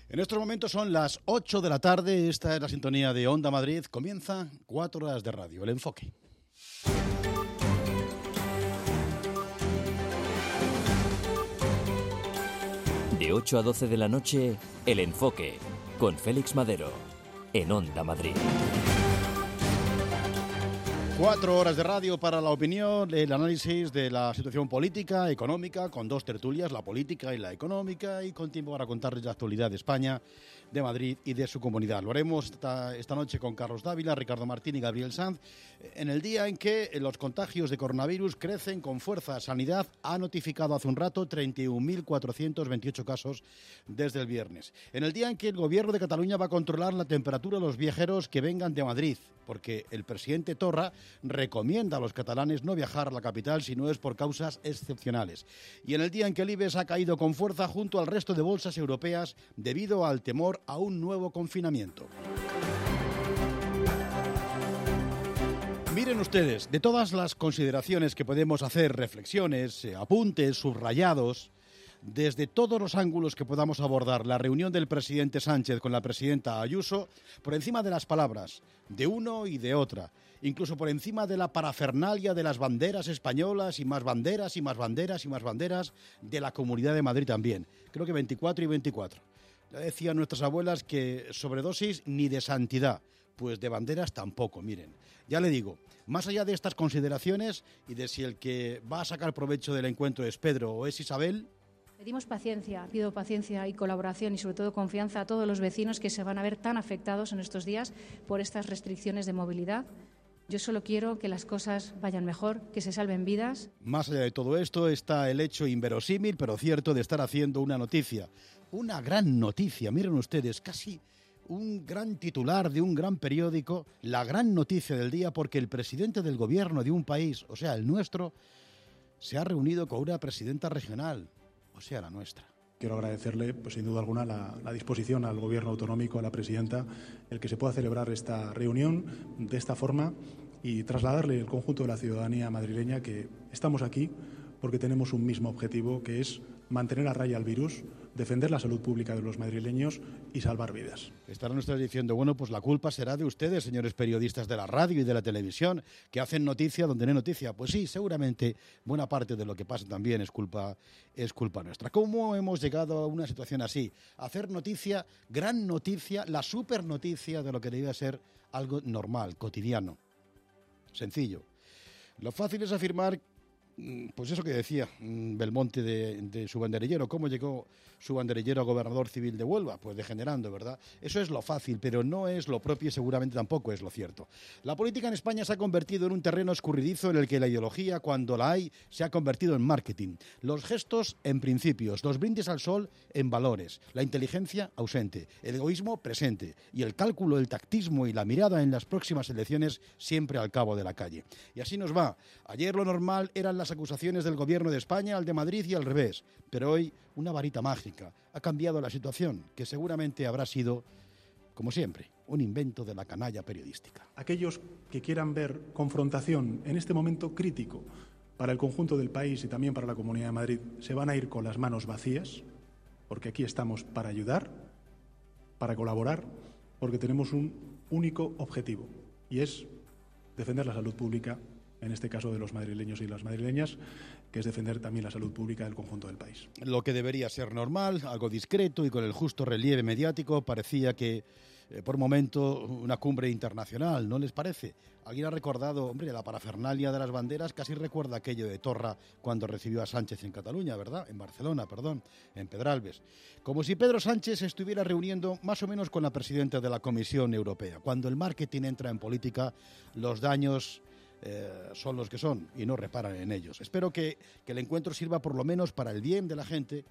En estos momentos son las 8 de la tarde, esta es la sintonía de Onda Madrid, comienza 4 horas de radio, El Enfoque. De 8 a 12 de la noche, El Enfoque, con Félix Madero, en Onda Madrid. 4 horas de radio para la opinión, el análisis de la situación política, económica, con dos tertulias, la política y la económica, y con tiempo para contarles la actualidad de España, de Madrid y de su comunidad. Lo haremos esta noche con Carlos Dávila, Ricardo Martín y Gabriel Sanz, en el día en que los contagios de coronavirus crecen con fuerza. Sanidad ha notificado hace un rato 31.428 casos desde el viernes. En el día en que el gobierno de Cataluña va a controlar la temperatura de los viajeros que vengan de Madrid, porque el presidente Torra recomienda a los catalanes no viajar a la capital si no es por causas excepcionales. Y en el día en que el IBEX ha caído con fuerza junto al resto de bolsas europeas debido al temor a un nuevo confinamiento. Miren ustedes, de todas las consideraciones que podemos hacer, reflexiones, apuntes, subrayados, desde todos los ángulos que podamos abordar la reunión del presidente Sánchez con la presidenta Ayuso, por encima de las palabras de uno y de otra, incluso por encima de la parafernalia de las banderas españolas y más banderas y más banderas y más banderas de la Comunidad de Madrid también. Creo que 24 y 24. Ya decían nuestras abuelas que sobredosis ni de santidad, pues de banderas tampoco, miren. Ya le digo, más allá de estas consideraciones y de si el que va a sacar provecho del encuentro es Pedro o es Isabel, pedimos paciencia, pido paciencia y colaboración y sobre todo confianza a todos los vecinos que se van a ver tan afectados en estos días por estas restricciones de movilidad. Yo solo quiero que las cosas vayan mejor, que se salven vidas. Más allá de todo esto está el hecho inverosímil, pero cierto, de estar haciendo una noticia. Una gran noticia, miren ustedes, casi un gran titular de un gran periódico, la gran noticia del día, porque el presidente del gobierno de un país, o sea, el nuestro, se ha reunido con una presidenta regional, o sea, la nuestra. Quiero agradecerle, pues sin duda alguna, la disposición al Gobierno autonómico, a la presidenta, el que se pueda celebrar esta reunión de esta forma y trasladarle al conjunto de la ciudadanía madrileña que estamos aquí porque tenemos un mismo objetivo, que es mantener a raya al virus, defender la salud pública de los madrileños y salvar vidas. Estarán ustedes diciendo, bueno, pues la culpa será de ustedes, señores periodistas de la radio y de la televisión, que hacen noticia donde no hay noticia. Pues sí, seguramente buena parte de lo que pasa también es culpa nuestra. ¿Cómo hemos llegado a una situación así? Hacer noticia, gran noticia, la super noticia de lo que debía ser algo normal, cotidiano, sencillo. Lo fácil es afirmar, pues eso que decía Belmonte de su banderillero. ¿Cómo llegó su banderillero a gobernador civil de Huelva? Pues degenerando, ¿verdad? Eso es lo fácil, pero no es lo propio y seguramente tampoco es lo cierto. La política en España se ha convertido en un terreno escurridizo en el que la ideología, cuando la hay, se ha convertido en marketing. Los gestos en principios, los brindis al sol en valores, la inteligencia ausente, el egoísmo presente y el cálculo, el tactismo y la mirada en las próximas elecciones siempre al cabo de la calle. Y así nos va. Ayer lo normal eran las acusaciones del gobierno de España al de Madrid y al revés, pero hoy una varita mágica ha cambiado la situación, que seguramente habrá sido, como siempre, un invento de la canalla periodística. Aquellos que quieran ver confrontación en este momento crítico para el conjunto del país y también para la Comunidad de Madrid se van a ir con las manos vacías, porque aquí estamos para ayudar, para colaborar, porque tenemos un único objetivo y es defender la salud pública, en este caso de los madrileños y las madrileñas, que es defender también la salud pública del conjunto del país. Lo que debería ser normal, algo discreto y con el justo relieve mediático, parecía que por momento una cumbre internacional, ¿no les parece? Alguien ha recordado, hombre, la parafernalia de las banderas, casi recuerda aquello de Torra cuando recibió a Sánchez en Cataluña, ¿verdad? En Barcelona, perdón, en Pedralbes. Como si Pedro Sánchez se estuviera reuniendo más o menos con la presidenta de la Comisión Europea. Cuando el marketing entra en política, los daños son los que son y no reparan en ellos. Espero que el encuentro sirva por lo menos para el bien de la gente,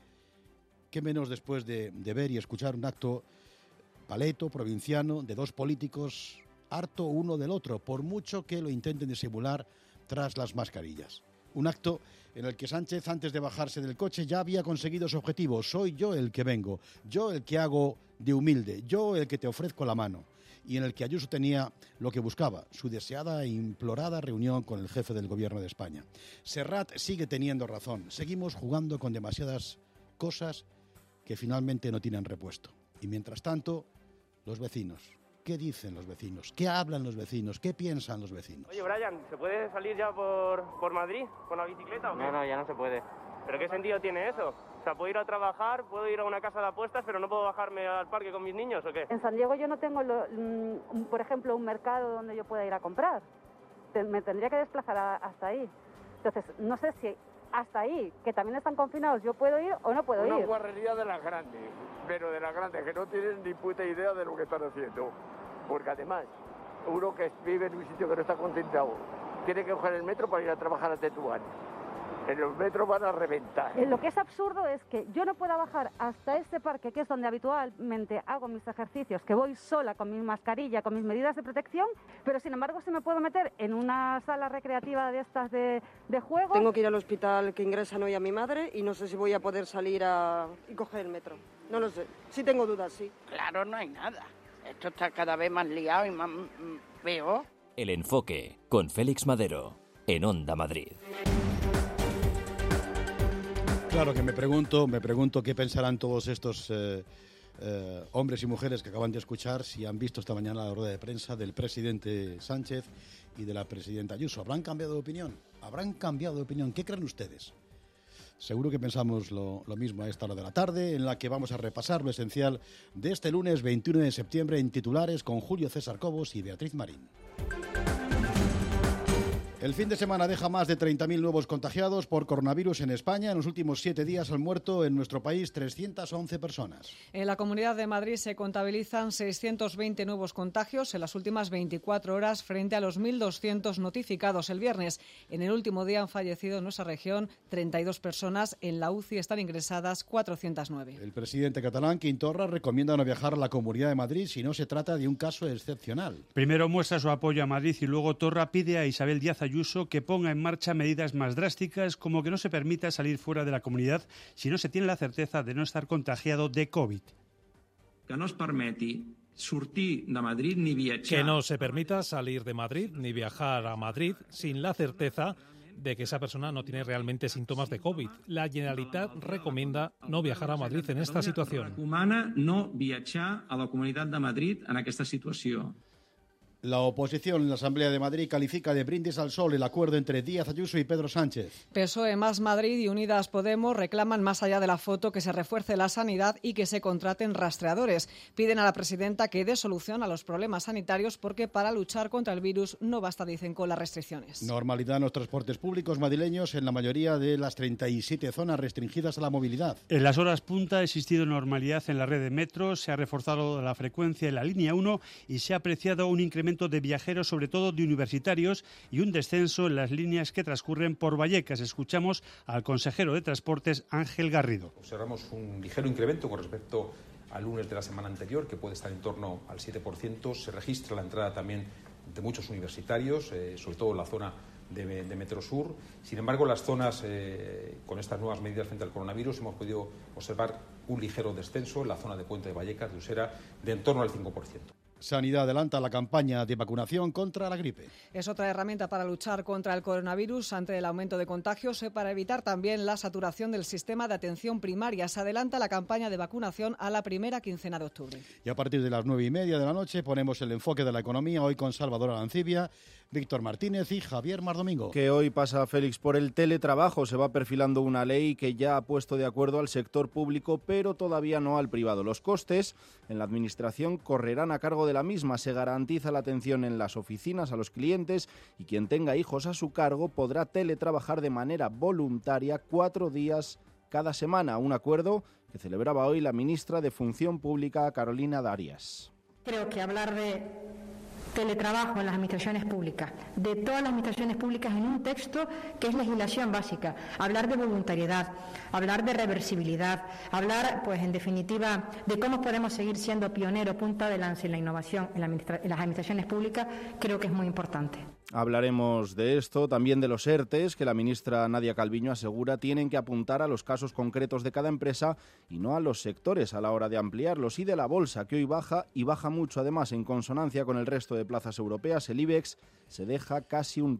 que menos después de ver y escuchar un acto paleto, provinciano, de dos políticos harto uno del otro, por mucho que lo intenten disimular tras las mascarillas. Un acto en el que Sánchez, antes de bajarse del coche, ya había conseguido su objetivo. Soy yo el que vengo, yo el que hago de humilde, yo el que te ofrezco la mano. Y en el que Ayuso tenía lo que buscaba, su deseada e implorada reunión con el jefe del gobierno de España. Serrat sigue teniendo razón. Seguimos jugando con demasiadas cosas que que finalmente no tienen repuesto. Y mientras tanto, los vecinos. ¿Qué dicen los vecinos? ¿Qué hablan los vecinos? ¿Qué piensan los vecinos? Oye, Brian, ¿se puede salir ya por Madrid con la bicicleta o qué? No, ya no se puede. ¿Pero qué sentido tiene eso? O sea, puedo ir a trabajar, puedo ir a una casa de apuestas, pero no puedo bajarme al parque con mis niños, ¿o qué? En San Diego yo no tengo, por ejemplo, un mercado donde yo pueda ir a comprar. Me tendría que desplazar hasta ahí. Entonces, no sé si hasta ahí, que también están confinados, yo puedo ir o no puedo ir. Una guarrería de las grandes, pero de las grandes, que no tienen ni puta idea de lo que están haciendo. Porque además, uno que vive en un sitio que no está concentrado, tiene que coger el metro para ir a trabajar a Tetuán. En los metros van a reventar. Lo que es absurdo es que yo no pueda bajar hasta este parque, que es donde habitualmente hago mis ejercicios, que voy sola con mi mascarilla, con mis medidas de protección, pero sin embargo se me puedo meter en una sala recreativa de estas de juego. Tengo que ir al hospital que ingresan hoy a mi madre y no sé si voy a poder salir y coger el metro. No lo sé. Sí tengo dudas, sí. Claro, no hay nada. Esto está cada vez más liado y más peor. El Enfoque, con Félix Madero, en Onda Madrid. Claro que me pregunto qué pensarán todos estos hombres y mujeres que acaban de escuchar si han visto esta mañana la rueda de prensa del presidente Sánchez y de la presidenta Ayuso. ¿Habrán cambiado de opinión? ¿Qué creen ustedes? Seguro que pensamos lo mismo a esta hora de la tarde, en la que vamos a repasar lo esencial de este lunes 21 de septiembre en titulares con Julio César Cobos y Beatriz Marín. El fin de semana deja más de 30.000 nuevos contagiados por coronavirus en España. En los últimos 7 días han muerto en nuestro país 311 personas. En la Comunidad de Madrid se contabilizan 620 nuevos contagios en las últimas 24 horas frente a los 1.200 notificados el viernes. En el último día han fallecido en nuestra región 32 personas. En la UCI están ingresadas 409. El presidente catalán, Quim Torra, recomienda no viajar a la Comunidad de Madrid si no se trata de un caso excepcional. Primero muestra su apoyo a Madrid y luego Torra pide a Isabel Díaz Ayuso que ponga en marcha medidas más drásticas, como que no se permita salir fuera de la comunidad si no se tiene la certeza de no estar contagiado de COVID. Que no es permeti sortir de Madrid ni viatjar. Que no se permita salir de Madrid ni viajar a Madrid sin la certeza de que esa persona no tiene realmente síntomas de COVID. La Generalitat recomienda no viajar a Madrid en esta situación. Recomana no viatjar a la Comunitat de Madrid en aquesta situació. La oposición en la Asamblea de Madrid califica de brindis al sol el acuerdo entre Díaz Ayuso y Pedro Sánchez. PSOE, Más Madrid y Unidas Podemos reclaman, más allá de la foto, que se refuerce la sanidad y que se contraten rastreadores. Piden a la presidenta que dé solución a los problemas sanitarios porque para luchar contra el virus no basta, dicen, con las restricciones. Normalidad en los transportes públicos madrileños en la mayoría de las 37 zonas restringidas a la movilidad. En las horas punta ha existido normalidad en la red de metro, se ha reforzado la frecuencia en la línea 1 y se ha apreciado un incremento de viajeros, sobre todo de universitarios, y un descenso en las líneas que transcurren por Vallecas. Escuchamos al consejero de Transportes, Ángel Garrido. Observamos un ligero incremento con respecto al lunes de la semana anterior, que puede estar en torno al 7%. Se registra la entrada también de muchos universitarios, sobre todo en la zona de Metro Sur. Sin embargo, las zonas con estas nuevas medidas frente al coronavirus hemos podido observar un ligero descenso en la zona de Puente de Vallecas, de Usera, de en torno al 5%. Sanidad adelanta la campaña de vacunación contra la gripe. Es otra herramienta para luchar contra el coronavirus ante el aumento de contagios y para evitar también la saturación del sistema de atención primaria. Se adelanta la campaña de vacunación a la primera quincena de octubre. Y a partir de las 9:30 de la noche ponemos el enfoque de la economía, hoy con Salvador Arancibia, Víctor Martínez y Javier Mardomingo. Que hoy pasa, Félix, por el teletrabajo. Se va perfilando una ley que ya ha puesto de acuerdo al sector público, pero todavía no al privado. Los costes en la administración correrán a cargo de la misma. Se garantiza la atención en las oficinas a los clientes y quien tenga hijos a su cargo podrá teletrabajar de manera voluntaria 4 días cada semana. Un acuerdo que celebraba hoy la ministra de Función Pública, Carolina Darias. Creo que hablar de teletrabajo en las administraciones públicas, de todas las administraciones públicas en un texto que es legislación básica, hablar de voluntariedad, hablar de reversibilidad, hablar, pues en definitiva, de cómo podemos seguir siendo pioneros, punta de lanza en la innovación en las administraciones públicas, creo que es muy importante. Hablaremos de esto, también de los ERTEs, que la ministra Nadia Calviño asegura tienen que apuntar a los casos concretos de cada empresa y no a los sectores a la hora de ampliarlos, y de la bolsa, que hoy baja y baja mucho. Además, en consonancia con el resto de plazas europeas, el IBEX se deja casi un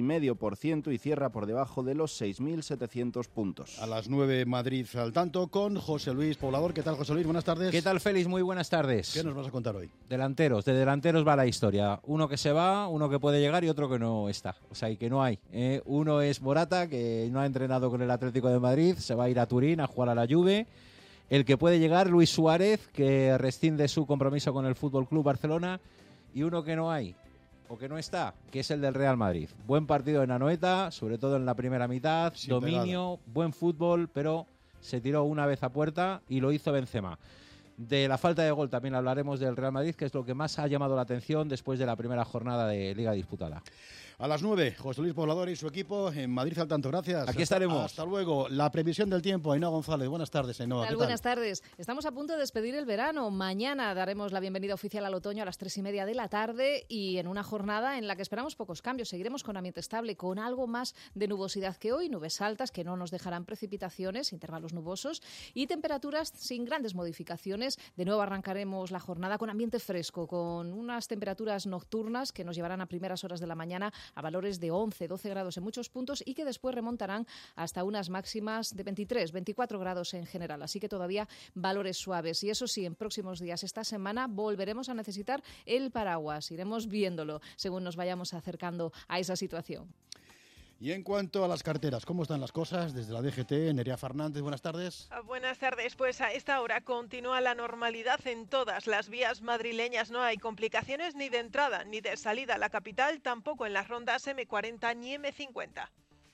3,5% y cierra por debajo de los 6.700 puntos. A las 9, Madrid al tanto con José Luis Poblador. ¿Qué tal, José Luis? Buenas tardes. ¿Qué tal, Félix? Muy buenas tardes. ¿Qué nos vas a contar hoy? Delanteros. De delanteros va la historia. Uno que se va, uno que puede llegar y otro que no está. O sea, y que no hay. Uno es Morata, que no ha entrenado con el Atlético de Madrid. Se va a ir a Turín a jugar a la Juve. El que puede llegar, Luis Suárez, que rescinde su compromiso con el Fútbol Club Barcelona. Y uno que no hay, o que no está, que es el del Real Madrid. Buen partido en Anoeta, sobre todo en la primera mitad, sí, dominio, pegada. Buen fútbol, pero se tiró una vez a puerta y lo hizo Benzema. De la falta de gol también hablaremos del Real Madrid, que es lo que más ha llamado la atención después de la primera jornada de Liga disputada. A las 9, José Luis Poblador y su equipo en Madrid al tanto. Gracias. Aquí estaremos. Hasta luego. La previsión del tiempo, Ainhoa González. Buenas tardes, Ainhoa. ¿Qué tal? Buenas tardes. Estamos a punto de despedir el verano. Mañana daremos la bienvenida oficial al otoño a las 3:30 de la tarde y en una jornada en la que esperamos pocos cambios. Seguiremos con ambiente estable, con algo más de nubosidad que hoy, nubes altas que no nos dejarán precipitaciones, intervalos nubosos y temperaturas sin grandes modificaciones. De nuevo arrancaremos la jornada con ambiente fresco, con unas temperaturas nocturnas que nos llevarán a primeras horas de la mañana a valores de 11-12 grados en muchos puntos y que después remontarán hasta unas máximas de 23-24 grados en general. Así que todavía valores suaves. Y eso sí, en próximos días, esta semana, volveremos a necesitar el paraguas. Iremos viéndolo según nos vayamos acercando a esa situación. Y en cuanto a las carteras, ¿cómo están las cosas? Desde la DGT, Nerea Fernández, buenas tardes. Buenas tardes, pues a esta hora continúa la normalidad en todas las vías madrileñas. No hay complicaciones ni de entrada ni de salida a la capital, tampoco en las rondas M40 ni M50.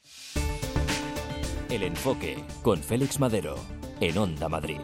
El Enfoque, con Félix Madero, en Onda Madrid.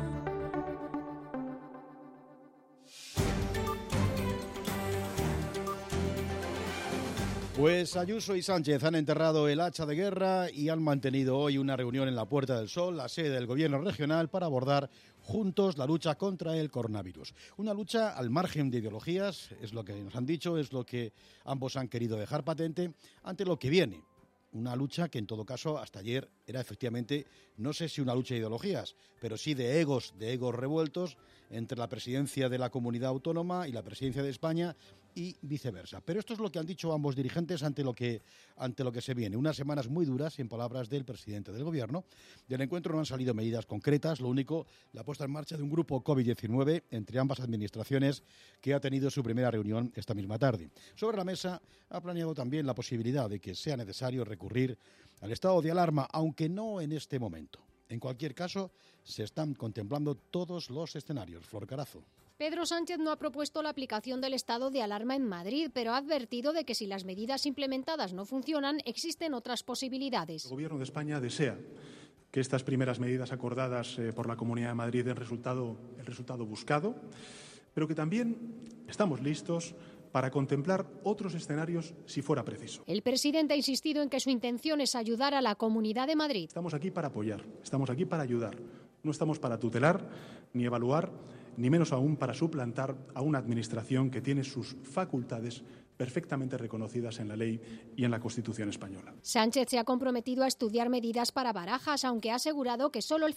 Pues Ayuso y Sánchez han enterrado el hacha de guerra y han mantenido hoy una reunión en la Puerta del Sol, la sede del Gobierno regional, para abordar juntos la lucha contra el coronavirus. Una lucha al margen de ideologías, es lo que nos han dicho, es lo que ambos han querido dejar patente ante lo que viene. Una lucha que en todo caso hasta ayer era efectivamente, no sé si una lucha de ideologías, pero sí de egos revueltos entre la presidencia de la comunidad autónoma y la presidencia de España y viceversa. Pero esto es lo que han dicho ambos dirigentes ante lo que se viene. Unas semanas muy duras, en palabras del presidente del Gobierno. Del encuentro no han salido medidas concretas, lo único, la puesta en marcha de un grupo COVID-19 entre ambas administraciones que ha tenido su primera reunión esta misma tarde. Sobre la mesa ha planeado también la posibilidad de que sea necesario recurrir al estado de alarma, aunque no en este momento. En cualquier caso, se están contemplando todos los escenarios. Flor Carazo. Pedro Sánchez no ha propuesto la aplicación del estado de alarma en Madrid, pero ha advertido de que si las medidas implementadas no funcionan, existen otras posibilidades. El Gobierno de España desea que estas primeras medidas acordadas por la Comunidad de Madrid den el resultado buscado, pero que también estamos listos para contemplar otros escenarios si fuera preciso. El presidente ha insistido en que su intención es ayudar a la Comunidad de Madrid. Estamos aquí para apoyar, estamos aquí para ayudar. No estamos para tutelar, ni evaluar, ni menos aún para suplantar a una administración que tiene sus facultades perfectamente reconocidas en la ley y en la Constitución española. Sánchez se ha comprometido a estudiar medidas para Barajas, aunque ha asegurado que solo el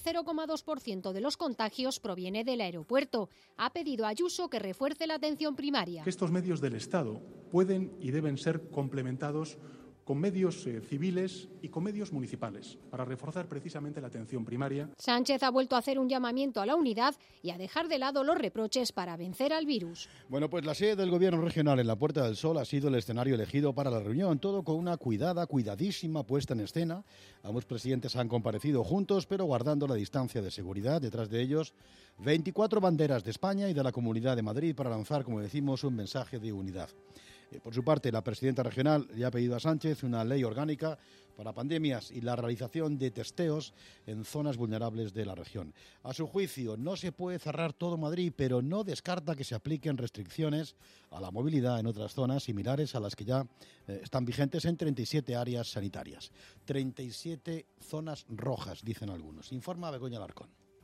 0,2% de los contagios proviene del aeropuerto. Ha pedido a Ayuso que refuerce la atención primaria. Que estos medios del Estado pueden y deben ser complementados con medios civiles y con medios municipales, para reforzar precisamente la atención primaria. Sánchez ha vuelto a hacer un llamamiento a la unidad y a dejar de lado los reproches para vencer al virus. Bueno, pues la sede del Gobierno regional en la Puerta del Sol ha sido el escenario elegido para la reunión, todo con una cuidadísima puesta en escena. Ambos presidentes han comparecido juntos, pero guardando la distancia de seguridad. Detrás de ellos, 24 banderas de España y de la Comunidad de Madrid para lanzar, como decimos, un mensaje de unidad. Por su parte, la presidenta regional le ha pedido a Sánchez una ley orgánica para pandemias y la realización de testeos en zonas vulnerables de la región. A su juicio, no se puede cerrar todo Madrid, pero no descarta que se apliquen restricciones a la movilidad en otras zonas similares a las que ya están vigentes en 37 áreas sanitarias. 37 zonas rojas, dicen algunos. Informa Begoña Alarcón.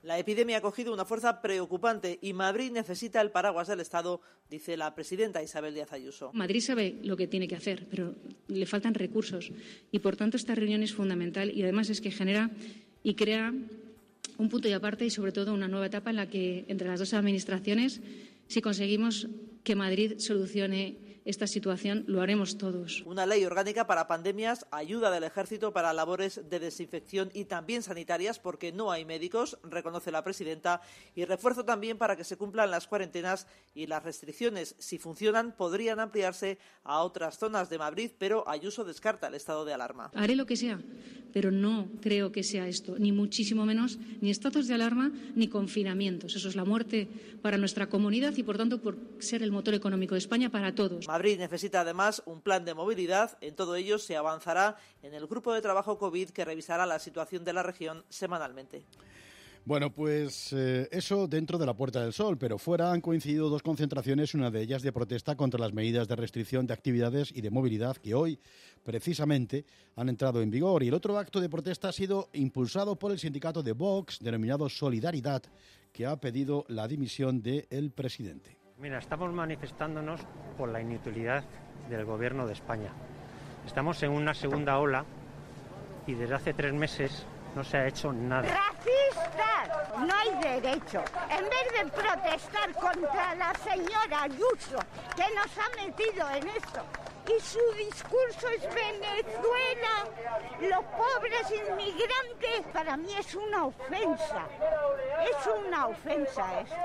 La epidemia ha cogido una fuerza preocupante y Madrid necesita el paraguas del Estado, dice la presidenta Isabel Díaz Ayuso. Madrid sabe lo que tiene que hacer, pero le faltan recursos y, por tanto, esta reunión es fundamental y, además, es que genera y crea un punto y aparte y, sobre todo, una nueva etapa en la que, entre las dos administraciones, si conseguimos que Madrid solucione esta situación, lo haremos todos. Una ley orgánica para pandemias, ayuda del Ejército para labores de desinfección y también sanitarias, porque no hay médicos, reconoce la presidenta, y refuerzo también para que se cumplan las cuarentenas y las restricciones. Si funcionan, podrían ampliarse a otras zonas de Madrid, pero Ayuso descarta el estado de alarma. Haré lo que sea, pero no creo que sea esto, ni muchísimo menos, ni estados de alarma, ni confinamientos. Eso es la muerte para nuestra comunidad y, por tanto, por ser el motor económico de España para todos. Madrid necesita además un plan de movilidad. En todo ello se avanzará en el grupo de trabajo COVID que revisará la situación de la región semanalmente. Bueno, pues eso dentro de la Puerta del Sol, pero fuera han coincidido dos concentraciones, una de ellas de protesta contra las medidas de restricción de actividades y de movilidad que hoy, precisamente, han entrado en vigor. Y el otro acto de protesta ha sido impulsado por el sindicato de Vox, denominado Solidaridad, que ha pedido la dimisión del presidente. Mira, estamos manifestándonos por la inutilidad del Gobierno de España. Estamos en una segunda ola y desde hace 3 meses no se ha hecho nada. ¡Racistas! No hay derecho. En vez de protestar contra la señora Ayuso, que nos ha metido en esto, y su discurso es Venezuela, los pobres inmigrantes, para mí es una ofensa. Es una ofensa esto.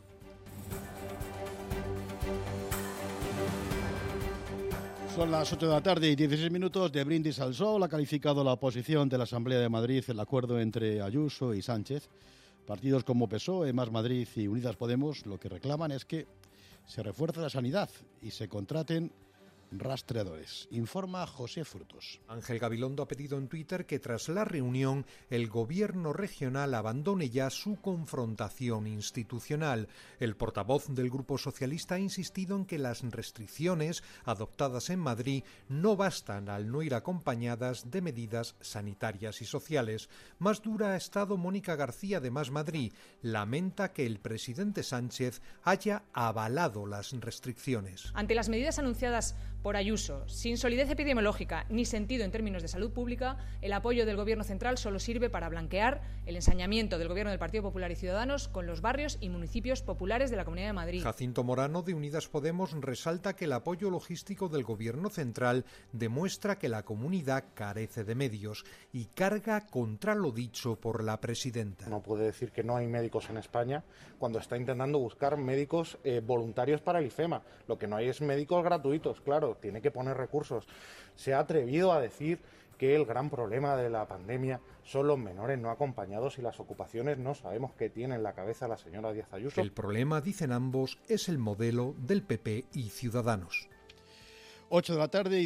Son las 8 de la tarde y 16 minutos de Brindis al Sol. Ha calificado la oposición de la Asamblea de Madrid el acuerdo entre Ayuso y Sánchez. Partidos como PSOE, Más Madrid y Unidas Podemos lo que reclaman es que se refuerce la sanidad y se contraten rastreadores. Informa José Frutos. Ángel Gabilondo ha pedido en Twitter que tras la reunión el gobierno regional abandone ya su confrontación institucional. El portavoz del Grupo Socialista ha insistido en que las restricciones adoptadas en Madrid no bastan al no ir acompañadas de medidas sanitarias y sociales. Más dura ha estado Mónica García de Más Madrid. Lamenta que el presidente Sánchez haya avalado las restricciones. Ante las medidas anunciadas por Ayuso, sin solidez epidemiológica ni sentido en términos de salud pública, el apoyo del Gobierno central solo sirve para blanquear el ensañamiento del Gobierno del Partido Popular y Ciudadanos con los barrios y municipios populares de la Comunidad de Madrid. Jacinto Morano, de Unidas Podemos, resalta que el apoyo logístico del Gobierno central demuestra que la comunidad carece de medios y carga contra lo dicho por la presidenta. No puede decir que no hay médicos en España cuando está intentando buscar médicos voluntarios para el IFEMA. Lo que no hay es médicos gratuitos, claro. Tiene que poner recursos. Se ha atrevido a decir que el gran problema de la pandemia son los menores no acompañados y las ocupaciones. No sabemos qué tiene en la cabeza la señora Díaz Ayuso. El problema, dicen ambos, es el modelo del PP y Ciudadanos. 8 de la tarde y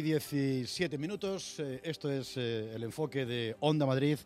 17 minutos. Esto es el enfoque de Onda Madrid.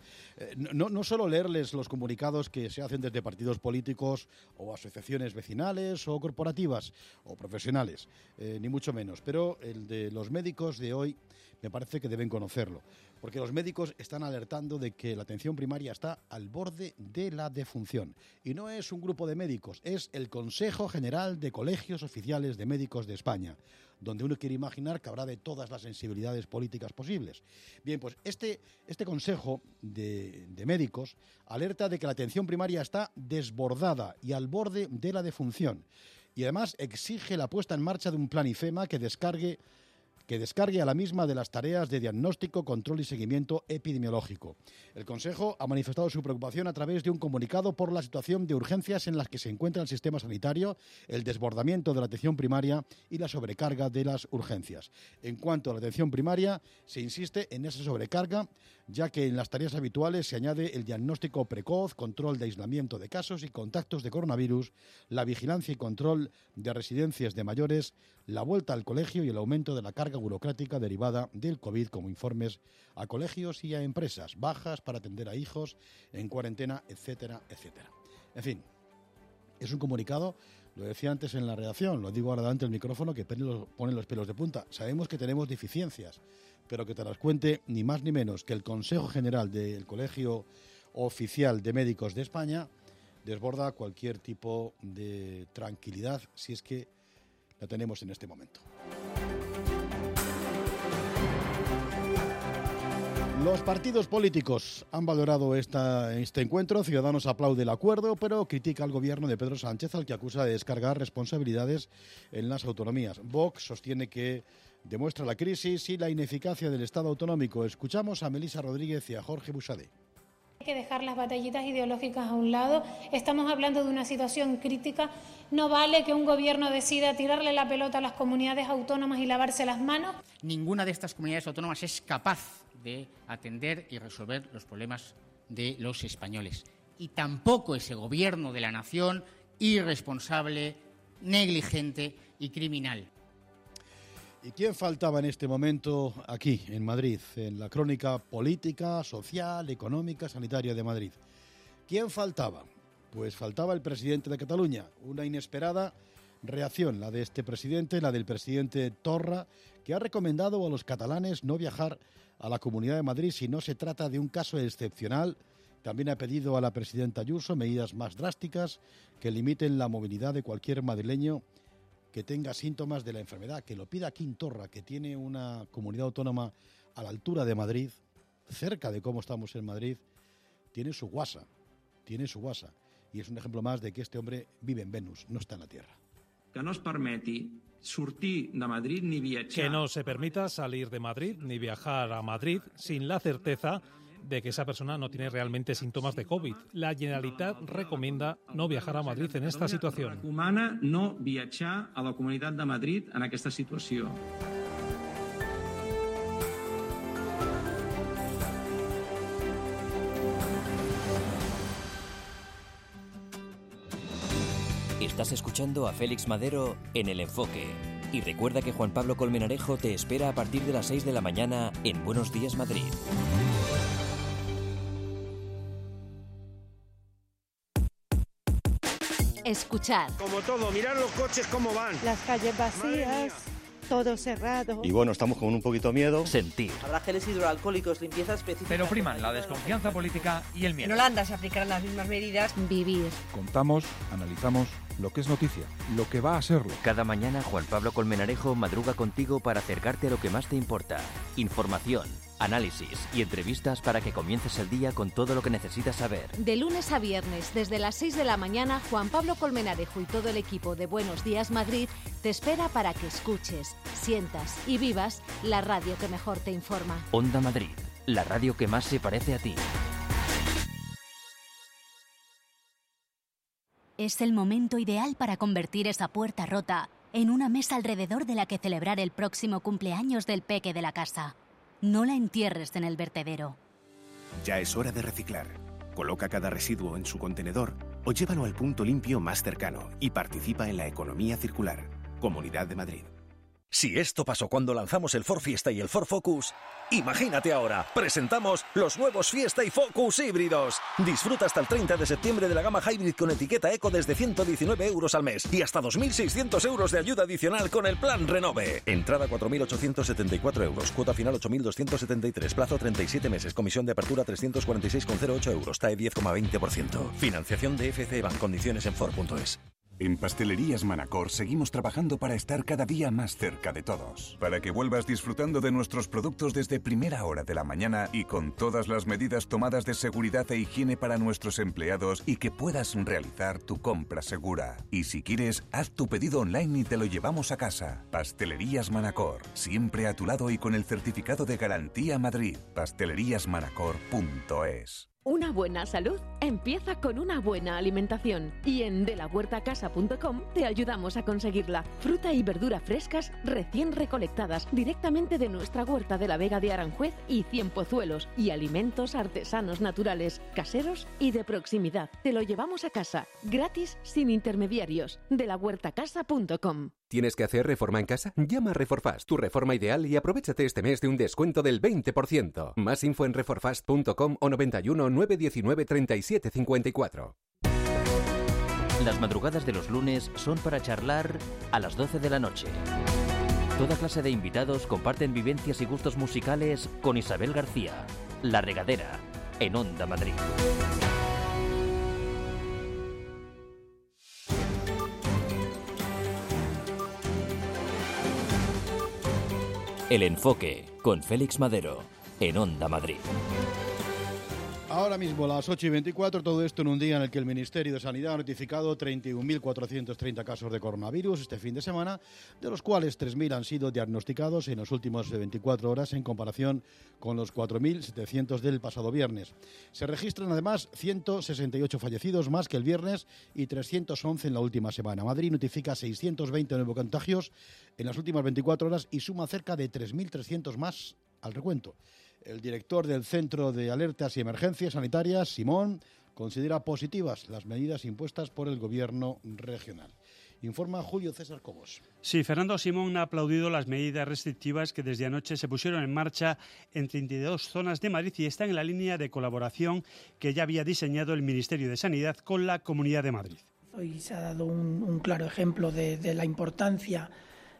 No solo leerles los comunicados que se hacen desde partidos políticos o asociaciones vecinales o corporativas o profesionales, ni mucho menos. Pero el de los médicos de hoy me parece que deben conocerlo. Porque los médicos están alertando de que la atención primaria está al borde de la defunción. Y no es un grupo de médicos, es el Consejo General de Colegios Oficiales de Médicos de España, donde uno quiere imaginar que habrá de todas las sensibilidades políticas posibles. Bien, pues este Consejo de Médicos alerta de que la atención primaria está desbordada y al borde de la defunción. Y además exige la puesta en marcha de un plan IFEMA que descargue a la misma de las tareas de diagnóstico, control y seguimiento epidemiológico. El Consejo ha manifestado su preocupación a través de un comunicado por la situación de urgencias en las que se encuentra el sistema sanitario, el desbordamiento de la atención primaria y la sobrecarga de las urgencias. En cuanto a la atención primaria, se insiste en esa sobrecarga, ya que en las tareas habituales se añade el diagnóstico precoz, control de aislamiento de casos y contactos de coronavirus, la vigilancia y control de residencias de mayores, la vuelta al colegio y el aumento de la carga burocrática derivada del COVID, como informes a colegios y a empresas, bajas para atender a hijos en cuarentena, etcétera, etcétera. En fin, es un comunicado, lo decía antes en la redacción, lo digo ahora delante del micrófono, que pone los pelos de punta. Sabemos que tenemos deficiencias, pero que te las cuente ni más ni menos que el Consejo General del Colegio Oficial de Médicos de España desborda cualquier tipo de tranquilidad, si es que la tenemos en este momento. Los partidos políticos han valorado este encuentro. Ciudadanos aplaude el acuerdo, pero critica al gobierno de Pedro Sánchez, al que acusa de descargar responsabilidades en las autonomías. Vox sostiene que demuestra la crisis y la ineficacia del Estado autonómico. Escuchamos a Melissa Rodríguez y a Jorge Buxadé. Hay que dejar las batallitas ideológicas a un lado. Estamos hablando de una situación crítica. No vale que un gobierno decida tirarle la pelota a las comunidades autónomas y lavarse las manos. Ninguna de estas comunidades autónomas es capaz de atender y resolver los problemas de los españoles. Y tampoco ese gobierno de la nación irresponsable, negligente y criminal. ¿Y quién faltaba en este momento aquí, en Madrid, en la crónica política, social, económica, sanitaria de Madrid? ¿Quién faltaba? Pues faltaba el presidente de Cataluña. Una inesperada reacción, la de este presidente, la del presidente Torra, que ha recomendado a los catalanes no viajar a la Comunidad de Madrid si no se trata de un caso excepcional. También ha pedido a la presidenta Ayuso medidas más drásticas que limiten la movilidad de cualquier madrileño que tenga síntomas de la enfermedad. Que lo pida Quim Torra, que tiene una comunidad autónoma a la altura de Madrid, cerca de cómo estamos en Madrid, tiene su guasa. Y es un ejemplo más de que este hombre vive en Venus, no está en la Tierra. Que no es permeti sortir de Madrid ni viatjar. Que no se permita salir de Madrid ni viajar a Madrid sin la certeza de que esa persona no tiene realmente síntomas de COVID. La Generalitat recomienda no viajar a Madrid en esta situación. Recomana no viatjar a la Comunitat de Madrid en aquesta situació. Estás escuchando a Félix Madero en El Enfoque. Y recuerda que Juan Pablo Colmenarejo te espera a partir de las 6 de la mañana en Buenos Días Madrid. Escuchar. Como todo, mirar los coches cómo van. Las calles vacías, todo cerrado. Y bueno, estamos con un poquito miedo. Sentir. Habrá geles hidroalcohólicos, limpieza específica. Pero priman la desconfianza política y el miedo. En Holanda se aplicarán las mismas medidas. Vivir. Contamos, analizamos lo que es noticia, lo que va a serlo. Cada mañana Juan Pablo Colmenarejo madruga contigo para acercarte a lo que más te importa. Información, análisis y entrevistas para que comiences el día con todo lo que necesitas saber. De lunes a viernes, desde las 6 de la mañana, Juan Pablo Colmenarejo y todo el equipo de Buenos Días Madrid te espera para que escuches, sientas y vivas la radio que mejor te informa. Onda Madrid, la radio que más se parece a ti. Es el momento ideal para convertir esa puerta rota en una mesa alrededor de la que celebrar el próximo cumpleaños del peque de la casa. No la entierres en el vertedero. Ya es hora de reciclar. Coloca cada residuo en su contenedor o llévalo al punto limpio más cercano y participa en la economía circular. Comunidad de Madrid. Si esto pasó cuando lanzamos el Ford Fiesta y el Ford Focus, imagínate ahora, presentamos los nuevos Fiesta y Focus híbridos. Disfruta hasta el 30 de septiembre de la gama Hybrid con etiqueta Eco desde 119 euros al mes y hasta 2.600 euros de ayuda adicional con el plan Renove. Entrada 4.874 euros, cuota final 8.273, plazo 37 meses, comisión de apertura 346,08 euros, TAE 10,20%. Financiación de FC Bank, condiciones en Ford.es. En Pastelerías Manacor seguimos trabajando para estar cada día más cerca de todos. Para que vuelvas disfrutando de nuestros productos desde primera hora de la mañana y con todas las medidas tomadas de seguridad e higiene para nuestros empleados y que puedas realizar tu compra segura. Y si quieres, haz tu pedido online y te lo llevamos a casa. Pastelerías Manacor, siempre a tu lado y con el certificado de garantía Madrid. Pasteleriasmanacor.es. Una buena salud empieza con una buena alimentación y en delahuertacasa.com te ayudamos a conseguirla. Fruta y verdura frescas recién recolectadas directamente de nuestra huerta de la Vega de Aranjuez y Cienpozuelos y alimentos artesanos naturales, caseros y de proximidad. Te lo llevamos a casa, gratis, sin intermediarios. delahuertacasa.com. ¿Tienes que hacer reforma en casa? Llama a Reforfast, tu reforma ideal, y aprovéchate este mes de un descuento del 20%. Más info en reforfast.com o 91 919 37 54. Las madrugadas de los lunes son para charlar a las 12 de la noche. Toda clase de invitados comparten vivencias y gustos musicales con Isabel García, La Regadera, en Onda Madrid. El Enfoque, con Félix Madero, en Onda Madrid. Ahora mismo, las 8:24, todo esto en un día en el que el Ministerio de Sanidad ha notificado 31.430 casos de coronavirus este fin de semana, de los cuales 3.000 han sido diagnosticados en las últimas 24 horas en comparación con los 4.700 del pasado viernes. Se registran además 168 fallecidos más que el viernes y 311 en la última semana. Madrid notifica 620 nuevos contagios en las últimas 24 horas y suma cerca de 3.300 más al recuento. El director del Centro de Alertas y Emergencias Sanitarias, Simón, considera positivas las medidas impuestas por el Gobierno regional. Informa Julio César Cobos. Sí, Fernando Simón ha aplaudido las medidas restrictivas que desde anoche se pusieron en marcha en 32 zonas de Madrid y están en la línea de colaboración que ya había diseñado el Ministerio de Sanidad con la Comunidad de Madrid. Hoy se ha dado un claro ejemplo de la importancia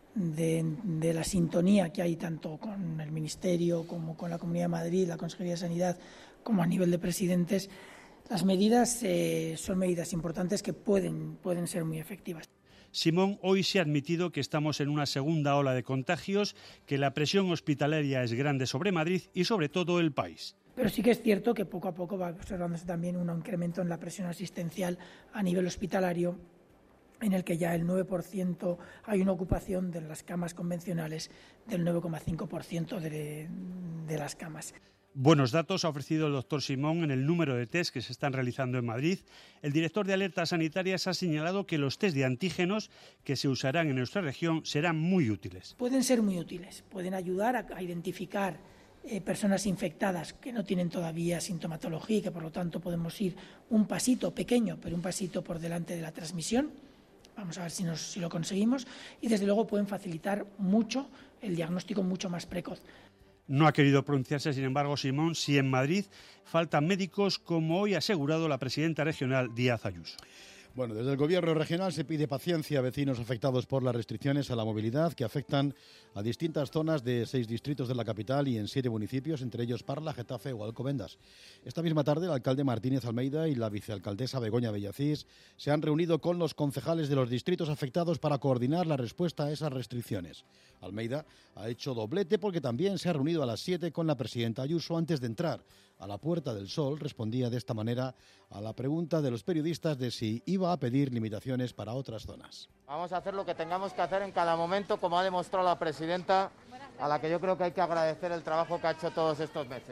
de la sintonía que hay tanto con el Ministerio como con la Comunidad de Madrid, la Consejería de Sanidad, como a nivel de presidentes. Las medidas son medidas importantes que pueden ser muy efectivas. Simón hoy se ha admitido que estamos en una segunda ola de contagios, que la presión hospitalaria es grande sobre Madrid y sobre todo el país. Pero sí que es cierto que poco a poco va observándose también un incremento en la presión asistencial a nivel hospitalario, en el que ya el 9% hay una ocupación de las camas convencionales del 9,5% de las camas. Buenos datos ha ofrecido el doctor Simón en el número de test que se están realizando en Madrid. El director de Alertas Sanitarias ha señalado que los test de antígenos que se usarán en nuestra región serán muy útiles. Pueden ser muy útiles, pueden ayudar a identificar personas infectadas que no tienen todavía sintomatología y que por lo tanto podemos ir un pasito pequeño, pero un pasito por delante de la transmisión. Vamos a ver si lo conseguimos y desde luego pueden facilitar mucho el diagnóstico mucho más precoz. No ha querido pronunciarse, sin embargo, Simón, si en Madrid faltan médicos, como hoy ha asegurado la presidenta regional Díaz Ayuso. Bueno, desde el Gobierno regional se pide paciencia a vecinos afectados por las restricciones a la movilidad que afectan a distintas zonas de 6 distritos de la capital y en 7 municipios, entre ellos Parla, Getafe o Alcobendas. Esta misma tarde, el alcalde Martínez Almeida y la vicealcaldesa Begoña Bellacís se han reunido con los concejales de los distritos afectados para coordinar la respuesta a esas restricciones. Almeida ha hecho doblete porque también se ha reunido a las 7 con la presidenta Ayuso antes de entrar a la Puerta del Sol. Respondía de esta manera a la pregunta de los periodistas de si iba a pedir limitaciones para otras zonas. Vamos a hacer lo que tengamos que hacer en cada momento, como ha demostrado la presidenta, a la que yo creo que hay que agradecer el trabajo que ha hecho todos estos meses.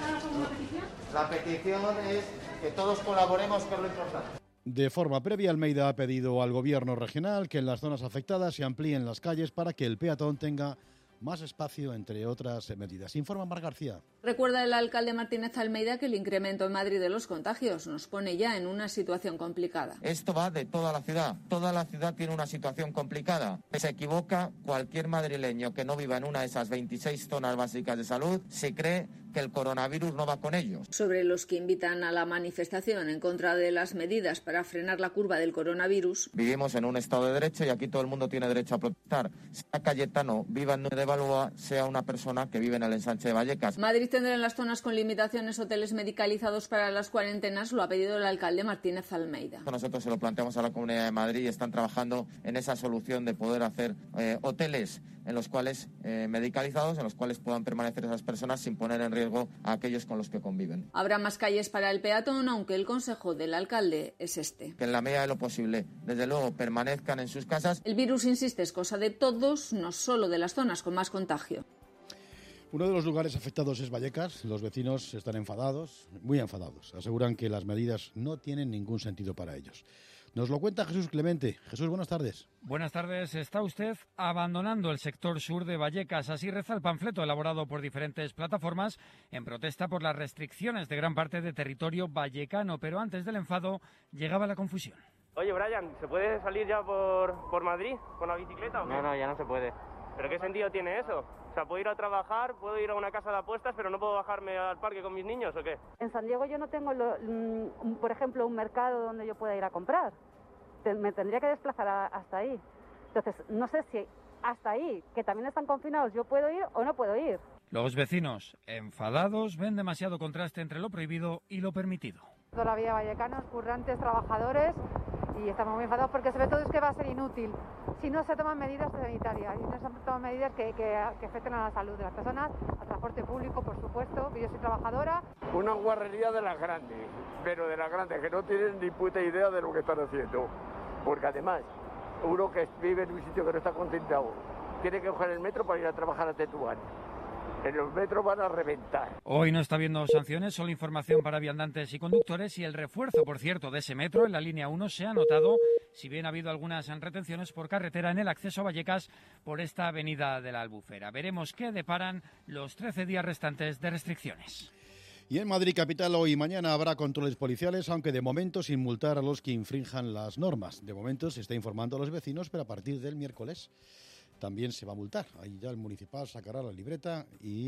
La petición es que todos colaboremos, que es lo importante. De forma previa, Almeida ha pedido al Gobierno regional que en las zonas afectadas se amplíen las calles para que el peatón tenga más espacio, entre otras medidas. Informa Mar García. Recuerda el alcalde Martínez Almeida que el incremento en Madrid de los contagios nos pone ya en una situación complicada. Esto va de toda la ciudad. Toda la ciudad tiene una situación complicada. Se equivoca cualquier madrileño que no viva en una de esas 26 zonas básicas de salud, se cree que el coronavirus no va con ellos. Sobre los que invitan a la manifestación en contra de las medidas para frenar la curva del coronavirus. Vivimos en un Estado de Derecho y aquí todo el mundo tiene derecho a protestar. Sea Cayetano, viva en de Balboa, sea una persona que vive en el ensanche de Vallecas. Madrid tendrá en las zonas con limitaciones hoteles medicalizados para las cuarentenas, lo ha pedido el alcalde Martínez Almeida. Nosotros se lo planteamos a la Comunidad de Madrid y están trabajando en esa solución de poder hacer hoteles en los cuales medicalizados, en los cuales puedan permanecer esas personas sin poner en riesgo a aquellos con los que conviven. Habrá más calles para el peatón, aunque el consejo del alcalde es este. Que en la medida de lo posible, desde luego, permanezcan en sus casas. El virus, insiste, es cosa de todos, no solo de las zonas con más contagio. Uno de los lugares afectados es Vallecas. Los vecinos están enfadados, muy enfadados. Aseguran que las medidas no tienen ningún sentido para ellos. Nos lo cuenta Jesús Clemente. Jesús, buenas tardes. Buenas tardes. Está usted abandonando el sector sur de Vallecas. Así reza el panfleto elaborado por diferentes plataformas en protesta por las restricciones de gran parte de territorio vallecano. Pero antes del enfado llegaba la confusión. Oye, Brian, ¿se puede salir ya por Madrid con la bicicleta o qué? No, ya no se puede. ¿Pero qué sentido tiene eso? O sea, puedo ir a trabajar, puedo ir a una casa de apuestas, pero no puedo bajarme al parque con mis niños, ¿o qué? En San Diego yo no tengo, por ejemplo, un mercado donde yo pueda ir a comprar. Me tendría que desplazar hasta ahí. Entonces, no sé si hasta ahí, que también están confinados, yo puedo ir o no puedo ir. Los vecinos, enfadados, ven demasiado contraste entre lo prohibido y lo permitido. Todavía vallecanos, currantes, trabajadores, y estamos muy enfadados porque sobre todo es que va a ser inútil si no se toman medidas sanitarias y no se toman medidas que afecten a la salud de las personas, al transporte público, por supuesto, que yo soy trabajadora. Una guarrería de las grandes, pero de las grandes que no tienen ni puta idea de lo que están haciendo, porque además uno que vive en un sitio que no está concentrado tiene que coger el metro para ir a trabajar a Tetuán. En los metros van a reventar. Hoy no está habiendo sanciones, solo información para viandantes y conductores, y el refuerzo, por cierto, de ese metro en la línea 1 se ha notado, si bien ha habido algunas retenciones por carretera en el acceso a Vallecas por esta avenida de la Albufera. Veremos qué deparan los 13 días restantes de restricciones. Y en Madrid capital hoy y mañana habrá controles policiales, aunque de momento sin multar a los que infrinjan las normas. De momento se está informando a los vecinos, pero a partir del miércoles también se va a multar. Ahí ya el municipal sacará la libreta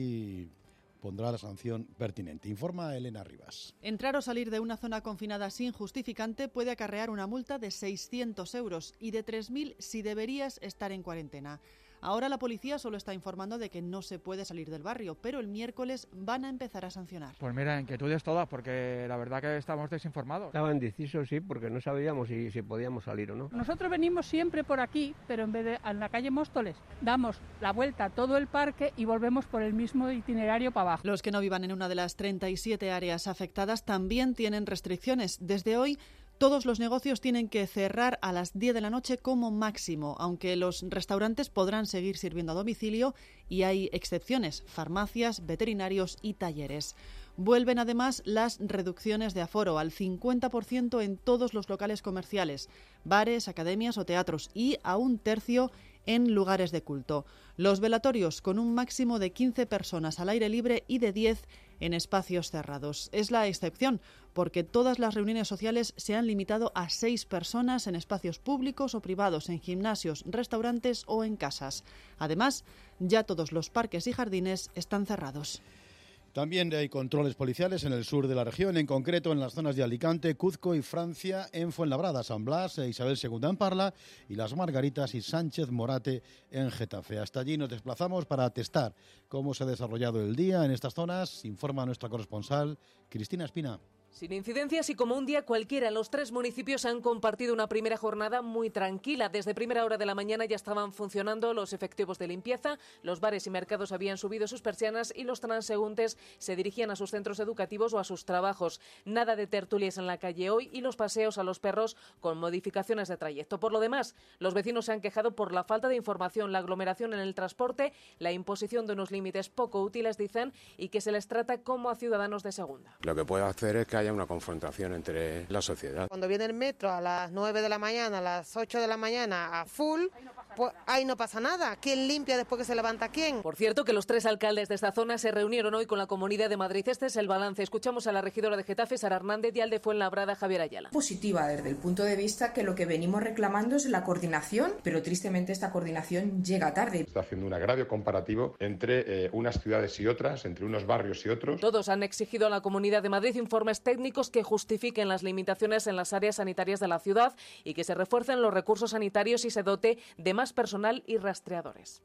y pondrá la sanción pertinente. Informa Elena Rivas. Entrar o salir de una zona confinada sin justificante puede acarrear una multa de 600 euros y de 3.000 si deberías estar en cuarentena. Ahora la policía solo está informando de que no se puede salir del barrio, pero el miércoles van a empezar a sancionar. Pues mira, inquietudes todas, porque la verdad que estamos desinformados. Estaban indecisos, sí, porque no sabíamos si podíamos salir o no. Nosotros venimos siempre por aquí, pero en vez de en la calle Móstoles, damos la vuelta a todo el parque y volvemos por el mismo itinerario para abajo. Los que no vivan en una de las 37 áreas afectadas también tienen restricciones. Desde hoy, todos los negocios tienen que cerrar a las 10 de la noche como máximo, aunque los restaurantes podrán seguir sirviendo a domicilio y hay excepciones, farmacias, veterinarios y talleres. Vuelven además las reducciones de aforo al 50% en todos los locales comerciales, bares, academias o teatros y a 1/3 en lugares de culto. Los velatorios con un máximo de 15 personas al aire libre y de 10 en espacios cerrados. Es la excepción, porque todas las reuniones sociales se han limitado a 6 personas en espacios públicos o privados, en gimnasios, restaurantes o en casas. Además, ya todos los parques y jardines están cerrados. También hay controles policiales en el sur de la región, en concreto en las zonas de Alicante, Cuzco y Francia, en Fuenlabrada, San Blas, Isabel II en Parla y Las Margaritas y Sánchez Morate en Getafe. Hasta allí nos desplazamos para testar cómo se ha desarrollado el día en estas zonas, informa nuestra corresponsal Cristina Espina. Sin incidencias y como un día cualquiera, los 3 municipios han compartido una primera jornada muy tranquila. Desde primera hora de la mañana ya estaban funcionando los efectivos de limpieza, los bares y mercados habían subido sus persianas y los transeúntes se dirigían a sus centros educativos o a sus trabajos. Nada de tertulias en la calle hoy y los paseos a los perros con modificaciones de trayecto. Por lo demás, los vecinos se han quejado por la falta de información, la aglomeración en el transporte, la imposición de unos límites poco útiles, dicen, y que se les trata como a ciudadanos de segunda. Lo que puede hacer es que haya una confrontación entre la sociedad. Cuando viene el metro a las 9 de la mañana, a las 8 de la mañana a full, pues ahí no pasa nada. ¿Quién limpia después que se levanta quién? Por cierto, que los 3 alcaldes de esta zona se reunieron hoy con la Comunidad de Madrid. Este es el balance. Escuchamos a la regidora de Getafe, Sara Hernández, y al de Fuenlabrada, Javier Ayala. Positiva desde el punto de vista que lo que venimos reclamando es la coordinación, pero tristemente esta coordinación llega tarde. Está haciendo un agravio comparativo entre unas ciudades y otras, entre unos barrios y otros. Todos han exigido a la Comunidad de Madrid informes técnicos que justifiquen las limitaciones en las áreas sanitarias de la ciudad y que se refuercen los recursos sanitarios y se dote de más personal y rastreadores.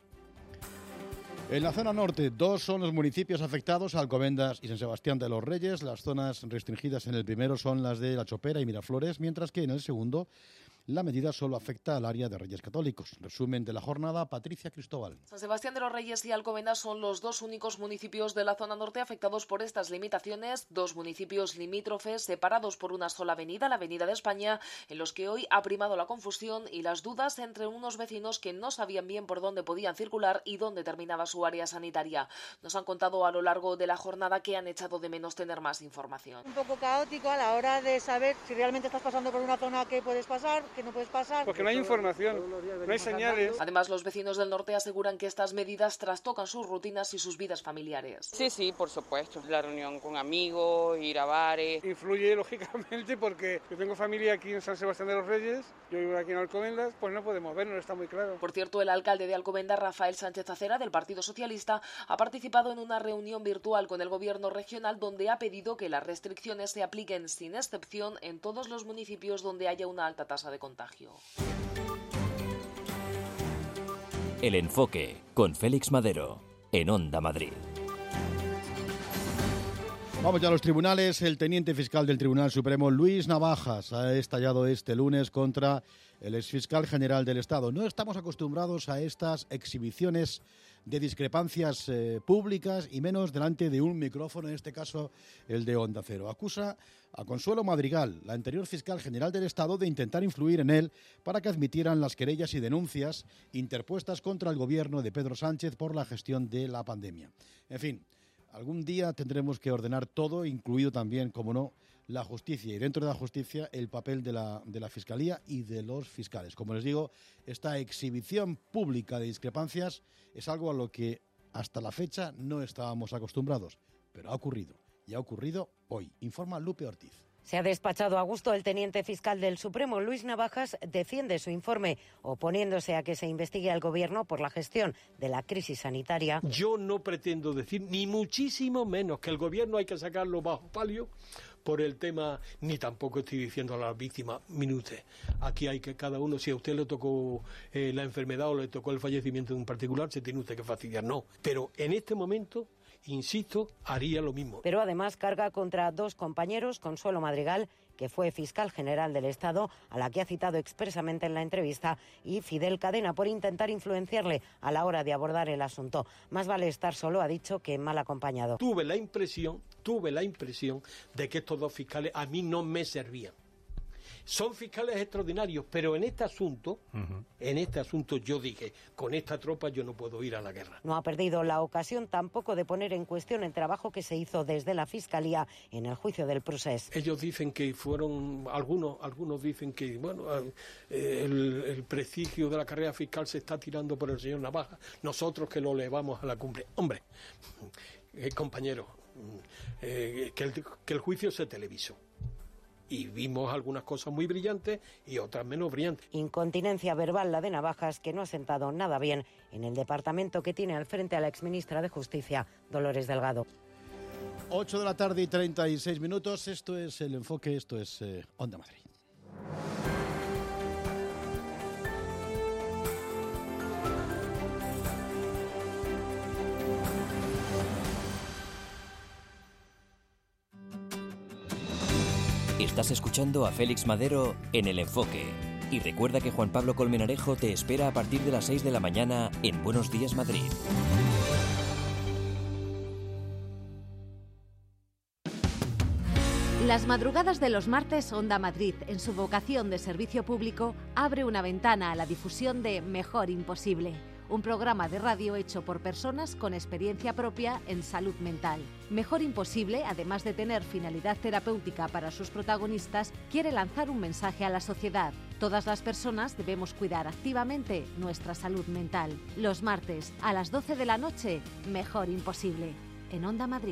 En la zona norte, 2 son los municipios afectados, Alcobendas y San Sebastián de los Reyes. Las zonas restringidas en el primero son las de La Chopera y Miraflores, mientras que en el segundo la medida solo afecta al área de Reyes Católicos. Resumen de la jornada, Patricia Cristóbal. San Sebastián de los Reyes y Alcobendas son los 2 únicos municipios de la zona norte afectados por estas limitaciones, 2 municipios limítrofes separados por una sola avenida, la Avenida de España, en los que hoy ha primado la confusión y las dudas entre unos vecinos que no sabían bien por dónde podían circular y dónde terminaba su área sanitaria. Nos han contado a lo largo de la jornada que han echado de menos tener más información. Un poco caótico a la hora de saber si realmente estás pasando por una zona que puedes pasar, que no puedes pasar. Porque no hay información, no hay señales. Además, los vecinos del norte aseguran que estas medidas trastocan sus rutinas y sus vidas familiares. Sí, por supuesto. La reunión con amigos, ir a bares. Influye, lógicamente, porque yo tengo familia aquí en San Sebastián de los Reyes, yo vivo aquí en Alcobendas, pues no podemos vernos, está muy claro. Por cierto, el alcalde de Alcobendas, Rafael Sánchez Acera, del Partido Socialista, ha participado en una reunión virtual con el gobierno regional donde ha pedido que las restricciones se apliquen sin excepción en todos los municipios donde haya una alta tasa de contagio. El enfoque con Félix Madero en Onda Madrid. Vamos ya a los tribunales. El teniente fiscal del Tribunal Supremo, Luis Navajas, ha estallado este lunes contra el exfiscal general del Estado. No estamos acostumbrados a estas exhibiciones de discrepancias públicas y menos delante de un micrófono, en este caso el de Onda Cero. Acusa a Consuelo Madrigal, la anterior fiscal general del Estado, de intentar influir en él para que admitieran las querellas y denuncias interpuestas contra el gobierno de Pedro Sánchez por la gestión de la pandemia. En fin, algún día tendremos que ordenar todo, incluido también, como no, la justicia. Y dentro de la justicia, el papel de la Fiscalía y de los fiscales. Como les digo, esta exhibición pública de discrepancias es algo a lo que hasta la fecha no estábamos acostumbrados. Pero ha ocurrido. Y ha ocurrido hoy. Informa Lupe Ortiz. Se ha despachado a gusto. El teniente fiscal del Supremo, Luis Navajas, defiende su informe, oponiéndose a que se investigue al Gobierno por la gestión de la crisis sanitaria. Yo no pretendo decir, ni muchísimo menos, que el Gobierno hay que sacarlo bajo palio por el tema, ni tampoco estoy diciendo a las víctimas, minute. Aquí hay que cada uno, si a usted le tocó la enfermedad o le tocó el fallecimiento de un particular, se tiene usted que fastidiar. No, pero en este momento, insisto, haría lo mismo. Pero además carga contra dos compañeros, Consuelo Madrigal, que fue fiscal general del Estado, a la que ha citado expresamente en la entrevista, y Fidel Cadena, por intentar influenciarle a la hora de abordar el asunto. Más vale estar solo, ha dicho, que mal acompañado. Tuve la impresión de que estos dos fiscales a mí no me servían. Son fiscales extraordinarios, pero en este asunto yo dije, con esta tropa yo no puedo ir a la guerra. No ha perdido la ocasión tampoco de poner en cuestión el trabajo que se hizo desde la Fiscalía en el juicio del procés. Ellos dicen que fueron, algunos dicen que, bueno, el prestigio de la carrera fiscal se está tirando por el señor Navajas, nosotros que lo elevamos a la cumbre. Hombre, compañero, que el juicio se televisó. Y vimos algunas cosas muy brillantes y otras menos brillantes. Incontinencia verbal la de Navajas, que no ha sentado nada bien en el departamento que tiene al frente a la exministra de Justicia, Dolores Delgado. 8 de la tarde y 36 minutos. Esto es El Enfoque, esto es Onda Madrid. Estás escuchando a Félix Madero en El Enfoque. Y recuerda que Juan Pablo Colmenarejo te espera a partir de las 6 de la mañana en Buenos Días Madrid. Las madrugadas de los martes, Onda Madrid, en su vocación de servicio público, abre una ventana a la difusión de Mejor Imposible, un programa de radio hecho por personas con experiencia propia en salud mental. Mejor Imposible, además de tener finalidad terapéutica para sus protagonistas, quiere lanzar un mensaje a la sociedad. Todas las personas debemos cuidar activamente nuestra salud mental. Los martes, a las 12 de la noche, Mejor Imposible, en Onda Madrid.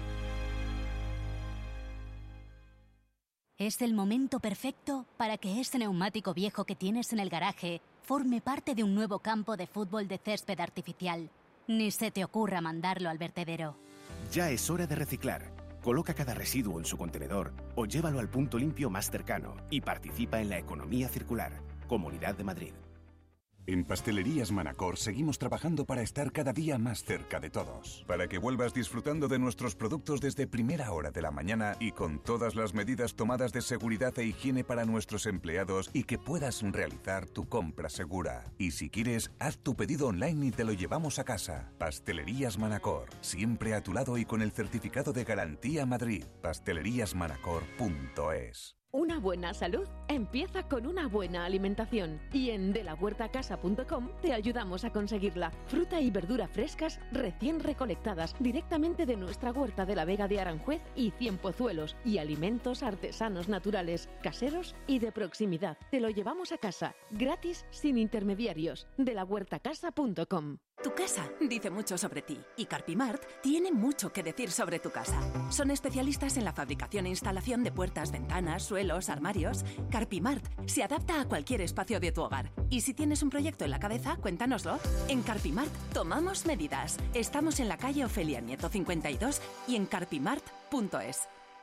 Es el momento perfecto para que ese neumático viejo que tienes en el garaje forme parte de un nuevo campo de fútbol de césped artificial. Ni se te ocurra mandarlo al vertedero. Ya es hora de reciclar. Coloca cada residuo en su contenedor o llévalo al punto limpio más cercano y participa en la economía circular. Comunidad de Madrid. En Pastelerías Manacor seguimos trabajando para estar cada día más cerca de todos. Para que vuelvas disfrutando de nuestros productos desde primera hora de la mañana y con todas las medidas tomadas de seguridad e higiene para nuestros empleados y que puedas realizar tu compra segura. Y si quieres, haz tu pedido online y te lo llevamos a casa. Pastelerías Manacor, siempre a tu lado y con el certificado de Garantía Madrid. Pasteleriasmanacor.es. Una buena salud empieza con una buena alimentación y en delahuertacasa.com te ayudamos a conseguirla. Fruta y verdura frescas recién recolectadas directamente de nuestra huerta de la Vega de Aranjuez y Cienpozuelos y alimentos artesanos naturales, caseros y de proximidad. Te lo llevamos a casa, gratis, sin intermediarios. delahuertacasa.com. Tu casa dice mucho sobre ti y Carpimart tiene mucho que decir sobre tu casa. Son especialistas en la fabricación e instalación de puertas, ventanas, suelos, armarios. Carpimart se adapta a cualquier espacio de tu hogar. Y si tienes un proyecto en la cabeza, cuéntanoslo. En Carpimart tomamos medidas. Estamos en la calle Ofelia Nieto 52 y en carpimart.es.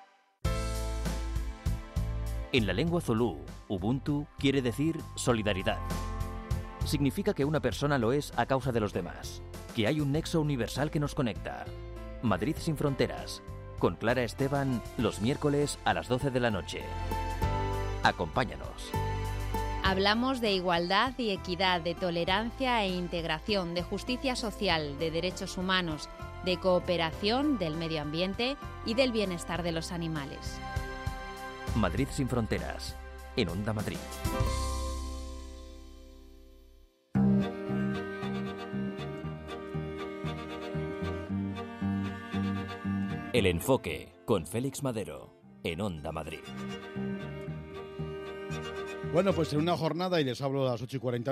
En la lengua zulú, Ubuntu quiere decir solidaridad. Significa que una persona lo es a causa de los demás, que hay un nexo universal que nos conecta. Madrid sin fronteras. con Clara Esteban los miércoles a las 12 de la noche. Acompáñanos. Hablamos de igualdad y equidad, de tolerancia e integración, de justicia social, de derechos humanos, de cooperación, del medio ambiente y del bienestar de los animales. Madrid sin fronteras, en Onda Madrid. El enfoque con Félix Madero, en Onda Madrid. Bueno, pues en una jornada, y les hablo a las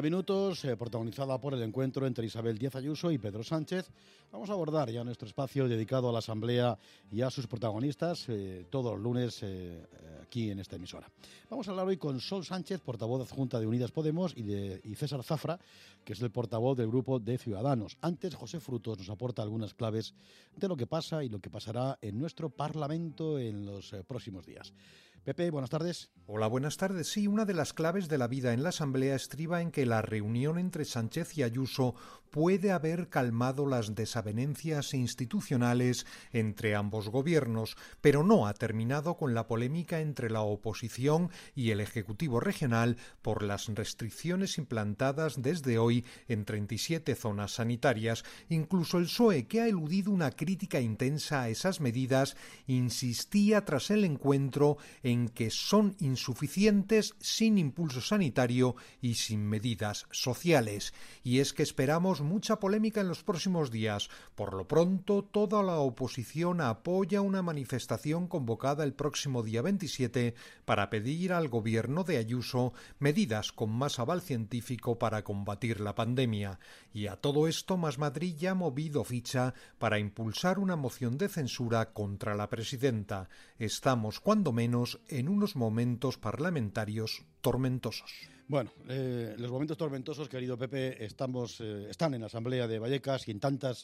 8:40, protagonizada por el encuentro entre Isabel Díaz Ayuso y Pedro Sánchez, vamos a abordar ya nuestro espacio dedicado a la Asamblea y a sus protagonistas todos los lunes aquí en esta emisora. Vamos a hablar hoy con Sol Sánchez, portavoz adjunta de Unidas Podemos, y César Zafra, que es el portavoz del Grupo de Ciudadanos. Antes, José Frutos nos aporta algunas claves de lo que pasa y lo que pasará en nuestro Parlamento en los próximos días. Pepe, buenas tardes. Hola, buenas tardes. Sí, una de las claves de la vida en la Asamblea estriba en que la reunión entre Sánchez y Ayuso puede haber calmado las desavenencias institucionales entre ambos gobiernos, pero no ha terminado con la polémica entre la oposición y el Ejecutivo regional por las restricciones implantadas desde hoy en 37 zonas sanitarias. Incluso el PSOE, que ha eludido una crítica intensa a esas medidas, insistía tras el encuentro en que son insuficientes sin impulso sanitario y sin medidas sociales. Y es que esperamos mucha polémica en los próximos días. Por lo pronto, toda la oposición apoya una manifestación convocada el próximo día 27 para pedir al gobierno de Ayuso medidas con más aval científico para combatir la pandemia. Y a todo esto, Más Madrid ya ha movido ficha para impulsar una moción de censura contra la presidenta. Estamos, cuando menos, en unos momentos parlamentarios tormentosos. Bueno, los momentos tormentosos, querido Pepe, están en la Asamblea de Vallecas y en tantas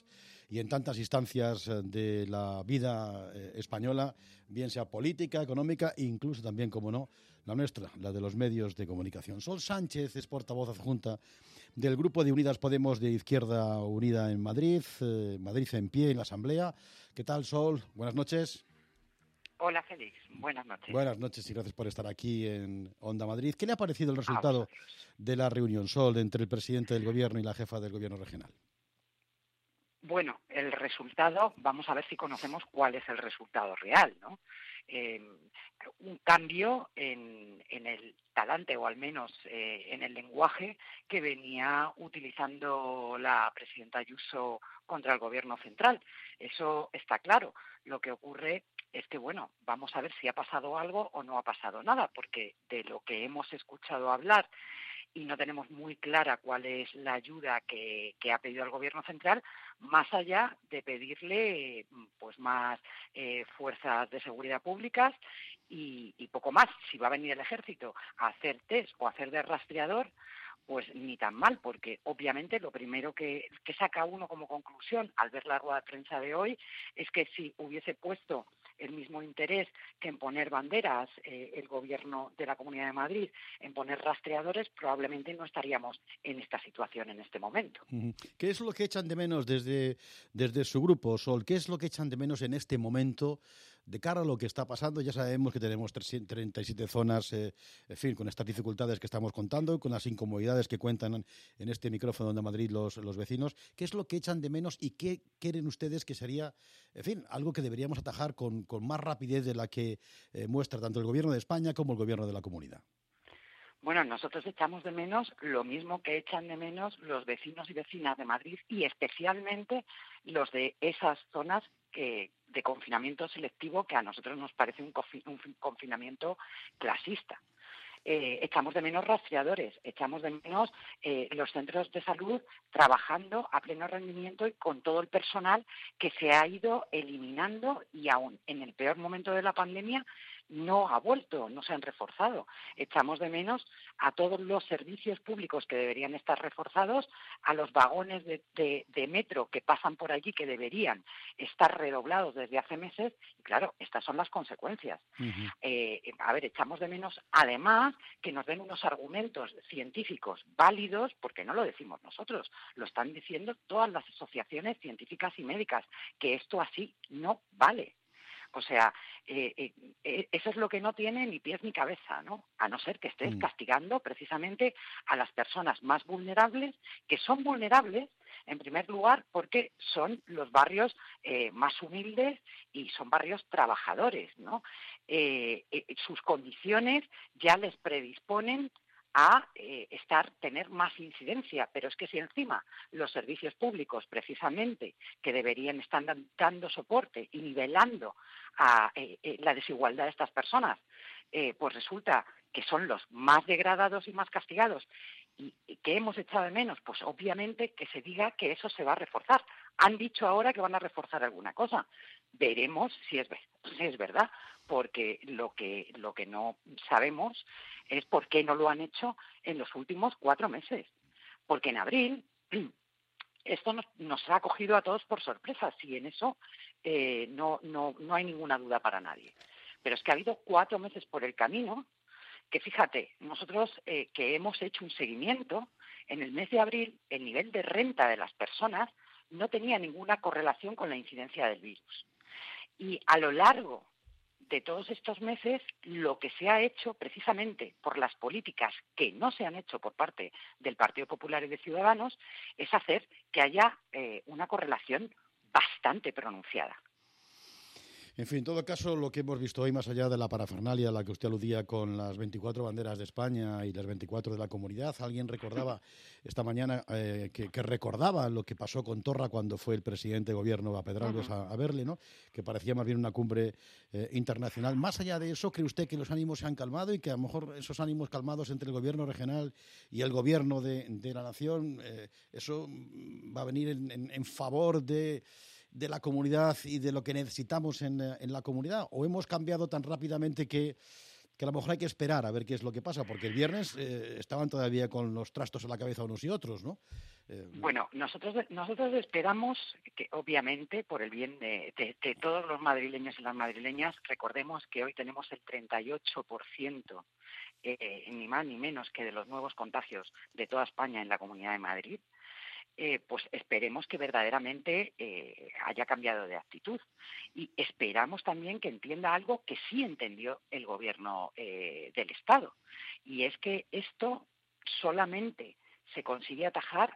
instancias de la vida española, bien sea política, económica e incluso también, como no, la nuestra, la de los medios de comunicación. Sol Sánchez es portavoz adjunta del Grupo de Unidas Podemos de Izquierda Unida en Madrid, Madrid en pie en la Asamblea. ¿Qué tal, Sol? Buenas noches. Hola, Félix. Buenas noches. Buenas noches y gracias por estar aquí en Onda Madrid. ¿Qué le ha parecido el resultado de la reunión, Sol, entre el presidente del Gobierno y la jefa del Gobierno regional? Bueno, el resultado, vamos a ver si conocemos cuál es el resultado real, ¿no? Un cambio en el talante, o al menos en el lenguaje que venía utilizando la presidenta Ayuso contra el Gobierno central. Eso está claro. Lo que ocurre es que, bueno, vamos a ver si ha pasado algo o no ha pasado nada, porque de lo que hemos escuchado hablar y no tenemos muy clara cuál es la ayuda que ha pedido el Gobierno central, más allá de pedirle pues más fuerzas de seguridad públicas y poco más. Si va a venir el Ejército a hacer test o a hacer de rastreador, pues ni tan mal, porque obviamente lo primero que saca uno como conclusión al ver la rueda de prensa de hoy es que si hubiese puesto el mismo interés que en poner banderas el Gobierno de la Comunidad de Madrid, en poner rastreadores, probablemente no estaríamos en esta situación en este momento. ¿Qué es lo que echan de menos desde su grupo, Sol? ¿Qué es lo que echan de menos en este momento de cara a lo que está pasando? Ya sabemos que tenemos 37 zonas, en fin, con estas dificultades que estamos contando, con las incomodidades que cuentan en este micrófono de Madrid los vecinos. ¿Qué es lo que echan de menos y qué creen ustedes que sería, en fin, algo que deberíamos atajar con más rapidez de la que muestra tanto el Gobierno de España como el Gobierno de la Comunidad? Bueno, nosotros echamos de menos lo mismo que echan de menos los vecinos y vecinas de Madrid, y especialmente los de esas zonas de confinamiento selectivo, que a nosotros nos parece un confinamiento clasista. Echamos de menos rastreadores, echamos de menos los centros de salud trabajando a pleno rendimiento y con todo el personal que se ha ido eliminando, y aún en el peor momento de la pandemia no ha vuelto, no se han reforzado. Echamos de menos a todos los servicios públicos que deberían estar reforzados, a los vagones de metro que pasan por allí que deberían estar redoblados desde hace meses, y claro, estas son las consecuencias. Echamos de menos, además, que nos den unos argumentos científicos válidos, porque no lo decimos nosotros, lo están diciendo todas las asociaciones científicas y médicas, que esto así no vale. O sea, eso es lo que no tiene ni pies ni cabeza, ¿no? A no ser que estés castigando precisamente a las personas más vulnerables, que son vulnerables, en primer lugar, porque son los barrios más humildes y son barrios trabajadores, ¿no? Sus condiciones ya les predisponen a tener más incidencia, pero es que si encima los servicios públicos, precisamente, que deberían estar dando soporte y nivelando a la desigualdad de estas personas, pues resulta que son los más degradados y más castigados, y que hemos echado de menos, pues obviamente que se diga que eso se va a reforzar. Han dicho ahora que van a reforzar alguna cosa. Veremos si es verdad, porque lo que no sabemos es por qué no lo han hecho en los últimos 4 meses. Porque en abril esto nos ha cogido a todos por sorpresa, y en eso no hay ninguna duda para nadie. Pero es que ha habido 4 meses por el camino que, fíjate, nosotros que hemos hecho un seguimiento, en el mes de abril el nivel de renta de las personas no tenía ninguna correlación con la incidencia del virus. Y a lo largo de todos estos meses, lo que se ha hecho precisamente por las políticas que no se han hecho por parte del Partido Popular y de Ciudadanos es hacer que haya una correlación bastante pronunciada. En fin, en todo caso, lo que hemos visto hoy, más allá de la parafernalia a la que usted aludía con las 24 banderas de España y las 24 de la Comunidad, alguien recordaba esta mañana que recordaba lo que pasó con Torra cuando fue el presidente de gobierno a Pedralbes a verle, ¿no? Que parecía más bien una cumbre internacional. Más allá de eso, ¿cree usted que los ánimos se han calmado y que a lo mejor esos ánimos calmados entre el gobierno regional y el gobierno de la nación, eso va a venir en favor de la comunidad y de lo que necesitamos en la comunidad? ¿O hemos cambiado tan rápidamente que a lo mejor hay que esperar a ver qué es lo que pasa? Porque el viernes estaban todavía con los trastos en la cabeza unos y otros, ¿no? Bueno, nosotros esperamos que, obviamente, por el bien de todos los madrileños y las madrileñas, recordemos que hoy tenemos el 38%, ni más ni menos que de los nuevos contagios de toda España en la Comunidad de Madrid. Pues esperemos que verdaderamente haya cambiado de actitud, y esperamos también que entienda algo que sí entendió el gobierno del Estado, y es que esto solamente se consigue atajar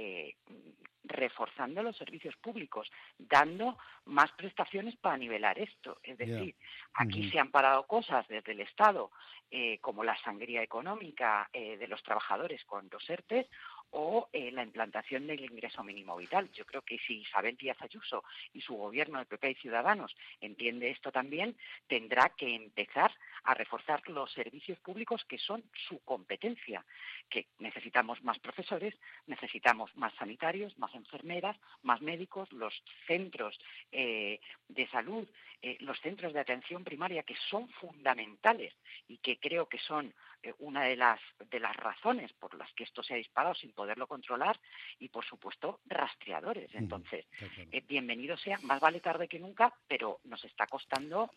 reforzando los servicios públicos, dando más prestaciones para nivelar esto. Es decir, aquí se han parado cosas desde el Estado, como la sangría económica de los trabajadores con los ERTEs, o la implantación del ingreso mínimo vital. Yo creo que si Isabel Díaz Ayuso y su gobierno de PP y Ciudadanos entiende esto también, tendrá que empezar a reforzar los servicios públicos que son su competencia, que necesitamos más profesores, necesitamos más sanitarios, más enfermeras, más médicos, los centros de salud, los centros de atención primaria, que son fundamentales y que creo que son una de las razones por las que esto se ha disparado sin poderlo controlar, y por supuesto rastreadores. Entonces, bienvenido sea, más vale tarde que nunca, pero nos está costando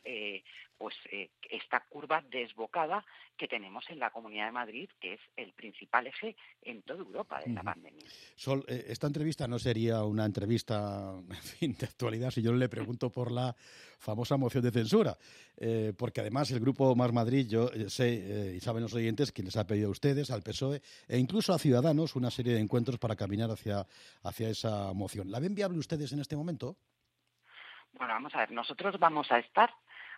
esta curva desbocada que tenemos en la Comunidad de Madrid, que es el principal eje en toda Europa de la pandemia. Sol, esta entrevista no sería una entrevista, en fin, de actualidad si yo no le pregunto por la famosa moción de censura, porque además el Grupo Más Madrid, yo sé, y saben los oyentes, que les ha pedido a ustedes, al PSOE e incluso a Ciudadanos una serie de encuentros para caminar hacia esa moción. ¿La ven viable ustedes en este momento? Bueno, vamos a ver, nosotros vamos a estar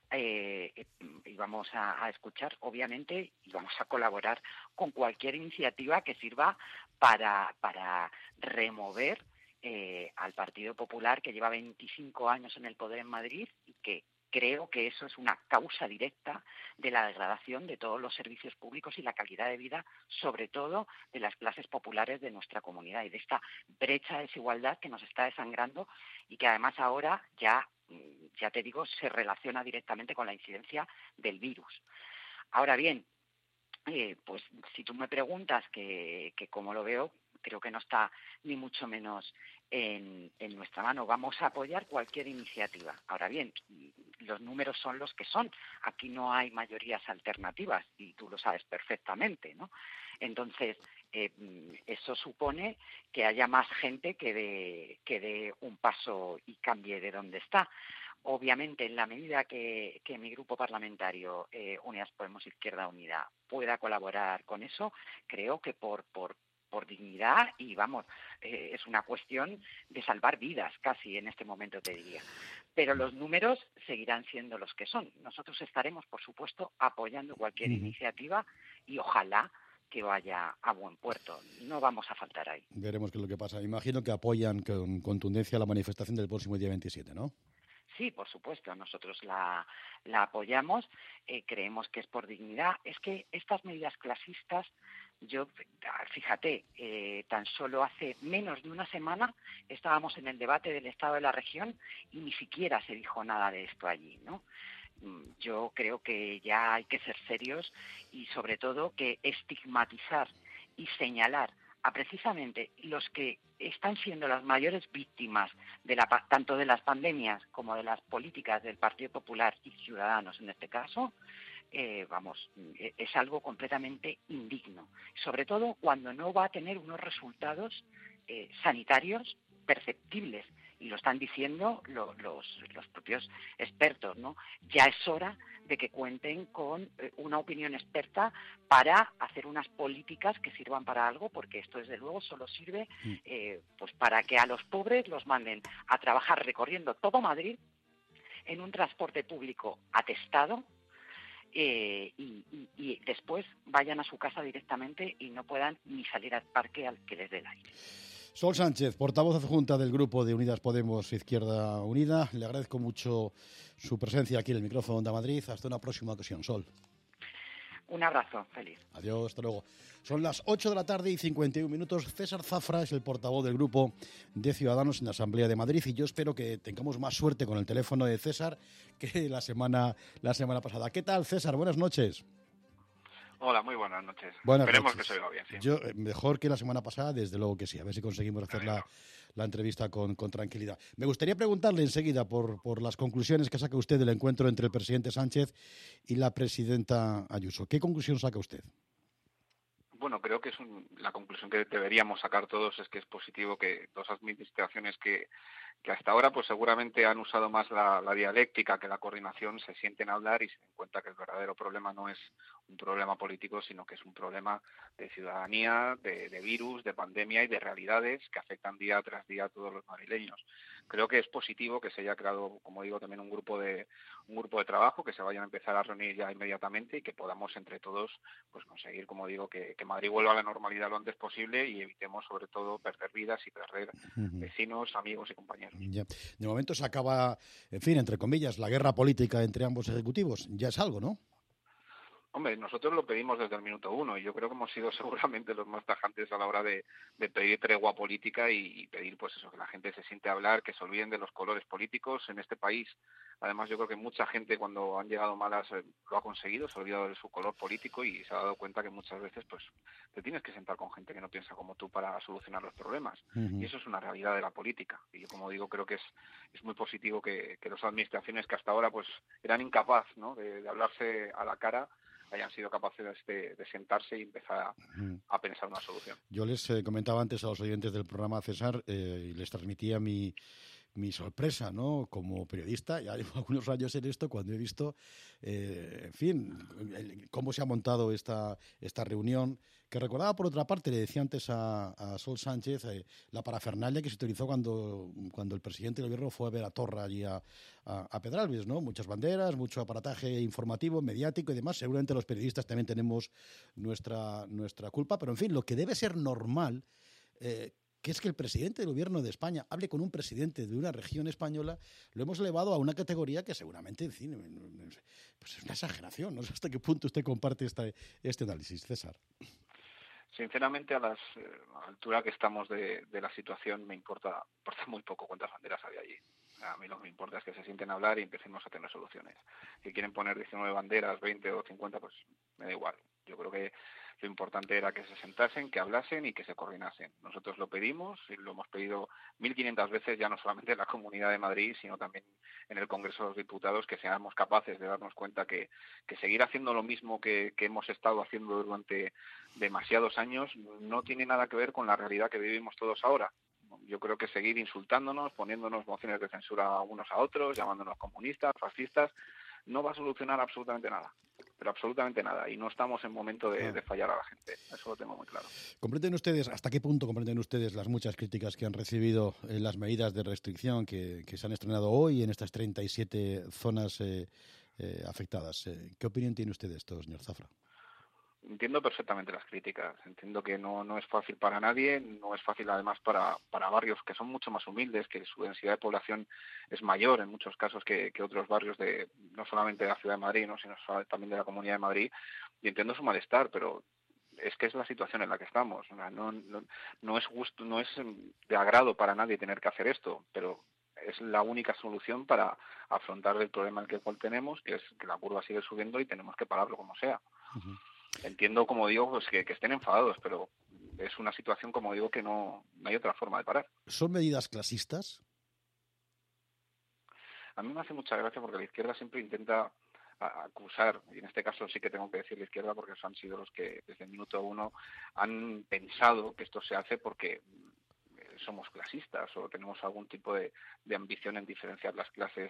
y vamos a escuchar, obviamente, y vamos a colaborar con cualquier iniciativa que sirva para remover al Partido Popular, que lleva 25 años en el poder en Madrid, y que creo que eso es una causa directa de la degradación de todos los servicios públicos y la calidad de vida, sobre todo de las clases populares de nuestra comunidad, y de esta brecha de desigualdad que nos está desangrando y que además ahora ya te digo, se relaciona directamente con la incidencia del virus. Ahora bien, pues si tú me preguntas que cómo lo veo, creo que no está ni mucho menos en nuestra mano. Vamos a apoyar cualquier iniciativa. Ahora bien, los números son los que son. Aquí no hay mayorías alternativas y tú lo sabes perfectamente, ¿no? Entonces, eso supone que haya más gente que dé un paso y cambie de donde está. Obviamente, en la medida que mi grupo parlamentario, Unidas Podemos Izquierda Unida, pueda colaborar con eso, creo que por dignidad y, vamos, es una cuestión de salvar vidas casi en este momento, te diría. Pero los números seguirán siendo los que son. Nosotros estaremos, por supuesto, apoyando cualquier iniciativa y ojalá que vaya a buen puerto. No vamos a faltar ahí. Veremos qué es lo que pasa. Imagino que apoyan con contundencia la manifestación del próximo día 27, ¿no? Sí, por supuesto, nosotros la apoyamos, creemos que es por dignidad. Es que estas medidas clasistas, fíjate, tan solo hace menos de una semana estábamos en el debate del Estado de la región y ni siquiera se dijo nada de esto allí, ¿no? Yo creo que ya hay que ser serios y, sobre todo, que estigmatizar y señalar a precisamente los que están siendo las mayores víctimas tanto de las pandemias como de las políticas del Partido Popular y Ciudadanos en este caso, es algo completamente indigno, sobre todo cuando no va a tener unos resultados sanitarios perceptibles, y lo están diciendo los propios expertos, ¿no? Ya es hora de que cuenten con una opinión experta para hacer unas políticas que sirvan para algo, porque esto desde luego solo sirve pues para que a los pobres los manden a trabajar recorriendo todo Madrid en un transporte público atestado, y después vayan a su casa directamente y no puedan ni salir al parque al que les dé el aire. Sol Sánchez, portavoz adjunta del grupo de Unidas Podemos Izquierda Unida, le agradezco mucho su presencia aquí en el micrófono de Onda Madrid. Hasta una próxima ocasión, Sol. Un abrazo, feliz. Adiós, hasta luego. Son las 8 de la tarde y 51 minutos. César Zafra es el portavoz del grupo de Ciudadanos en la Asamblea de Madrid y yo espero que tengamos más suerte con el teléfono de César que la semana pasada. ¿Qué tal, César? Buenas noches. Hola, muy buenas noches. Buenas Esperemos noches. que se oiga bien, sí. Yo, mejor que la semana pasada, desde luego que sí. A ver si conseguimos hacer la entrevista con tranquilidad. Me gustaría preguntarle enseguida por las conclusiones que saca usted del encuentro entre el presidente Sánchez y la presidenta Ayuso. ¿Qué conclusión saca usted? Bueno, creo que la conclusión que deberíamos sacar todos es que es positivo que dos administraciones que hasta ahora pues seguramente han usado más la dialéctica que la coordinación se sienten a hablar y se den cuenta que el verdadero problema no es un problema político, sino que es un problema de ciudadanía, de virus, de pandemia y de realidades que afectan día tras día a todos los madrileños. Creo que es positivo que se haya creado, como digo, también un grupo de trabajo, que se vayan a empezar a reunir ya inmediatamente y que podamos entre todos pues conseguir, como digo, que Madrid vuelva a la normalidad lo antes posible y evitemos sobre todo perder vidas y perder vecinos, amigos y compañeros. Ya. De momento se acaba, en fin, entre comillas, la guerra política entre ambos ejecutivos. Ya es algo, ¿no? Hombre, nosotros lo pedimos desde el minuto uno y yo creo que hemos sido seguramente los más tajantes a la hora de pedir tregua política y pedir pues eso, que la gente se siente a hablar, que se olviden de los colores políticos en este país. Además, yo creo que mucha gente cuando han llegado malas lo ha conseguido, se ha olvidado de su color político y se ha dado cuenta que muchas veces pues te tienes que sentar con gente que no piensa como tú para solucionar los problemas. Y eso es una realidad de la política. Y yo, como digo, creo que es muy positivo que las administraciones que hasta ahora pues eran incapaz, ¿no?, de hablarse a la cara, hayan sido capaces de sentarse y empezar a pensar una solución. Yo les comentaba antes a los oyentes del programa, César, y les transmitía mi sorpresa, ¿no?, como periodista. Ya llevo algunos años en esto, cuando he visto, en fin, cómo se ha montado esta reunión, que recordaba, por otra parte, le decía antes a Sol Sánchez, la parafernalia que se utilizó cuando el presidente del gobierno fue a ver a Torra allí a Pedralbes, ¿no? Muchas banderas, mucho aparataje informativo, mediático y demás. Seguramente los periodistas también tenemos nuestra culpa, pero en fin, lo que debe ser normal, que es que el presidente del gobierno de España hable con un presidente de una región española, lo hemos elevado a una categoría que seguramente, en fin, pues es una exageración. No sé hasta qué punto usted comparte este análisis, César. Sinceramente, a la altura que estamos de la situación, me importa muy poco cuántas banderas hay allí. A mí lo que me importa es que se sienten a hablar y empecemos a tener soluciones. Si quieren poner 19 banderas, 20 o 50, pues me da igual. Yo creo que lo importante era que se sentasen, que hablasen y que se coordinasen. Nosotros lo pedimos y lo hemos pedido 1.500 veces, ya no solamente en la Comunidad de Madrid, sino también en el Congreso de los Diputados, que seamos capaces de darnos cuenta que seguir haciendo lo mismo que hemos estado haciendo durante demasiados años no tiene nada que ver con la realidad que vivimos todos ahora. Yo creo que seguir insultándonos, poniéndonos mociones de censura unos a otros, llamándonos comunistas, fascistas, no va a solucionar absolutamente nada, pero absolutamente nada, y no estamos en momento de fallar a la gente, eso lo tengo muy claro. ¿Comprenden ustedes, hasta qué punto comprenden ustedes las muchas críticas que han recibido las medidas de restricción que se han estrenado hoy en estas 37 zonas afectadas? ¿Qué opinión tiene usted de esto, señor Zafra? Entiendo perfectamente las críticas, entiendo que no es fácil para nadie, no es fácil además para barrios que son mucho más humildes, que su densidad de población es mayor en muchos casos que otros barrios de no solamente de la Ciudad de Madrid, ¿no? sino también de la Comunidad de Madrid, y entiendo su malestar, pero es que es la situación en la que estamos. No es justo, no es de agrado para nadie tener que hacer esto, pero es la única solución para afrontar el problema en el cual tenemos, que es que la curva sigue subiendo y tenemos que pararlo como sea. Uh-huh. Entiendo, como digo, pues que estén enfadados, pero es una situación, como digo, que no hay otra forma de parar. ¿Son medidas clasistas? A mí me hace mucha gracia porque la izquierda siempre intenta acusar, y en este caso sí que tengo que decir la izquierda porque han sido los que desde el minuto 1 han pensado que esto se hace porque somos clasistas o tenemos algún tipo de ambición en diferenciar las clases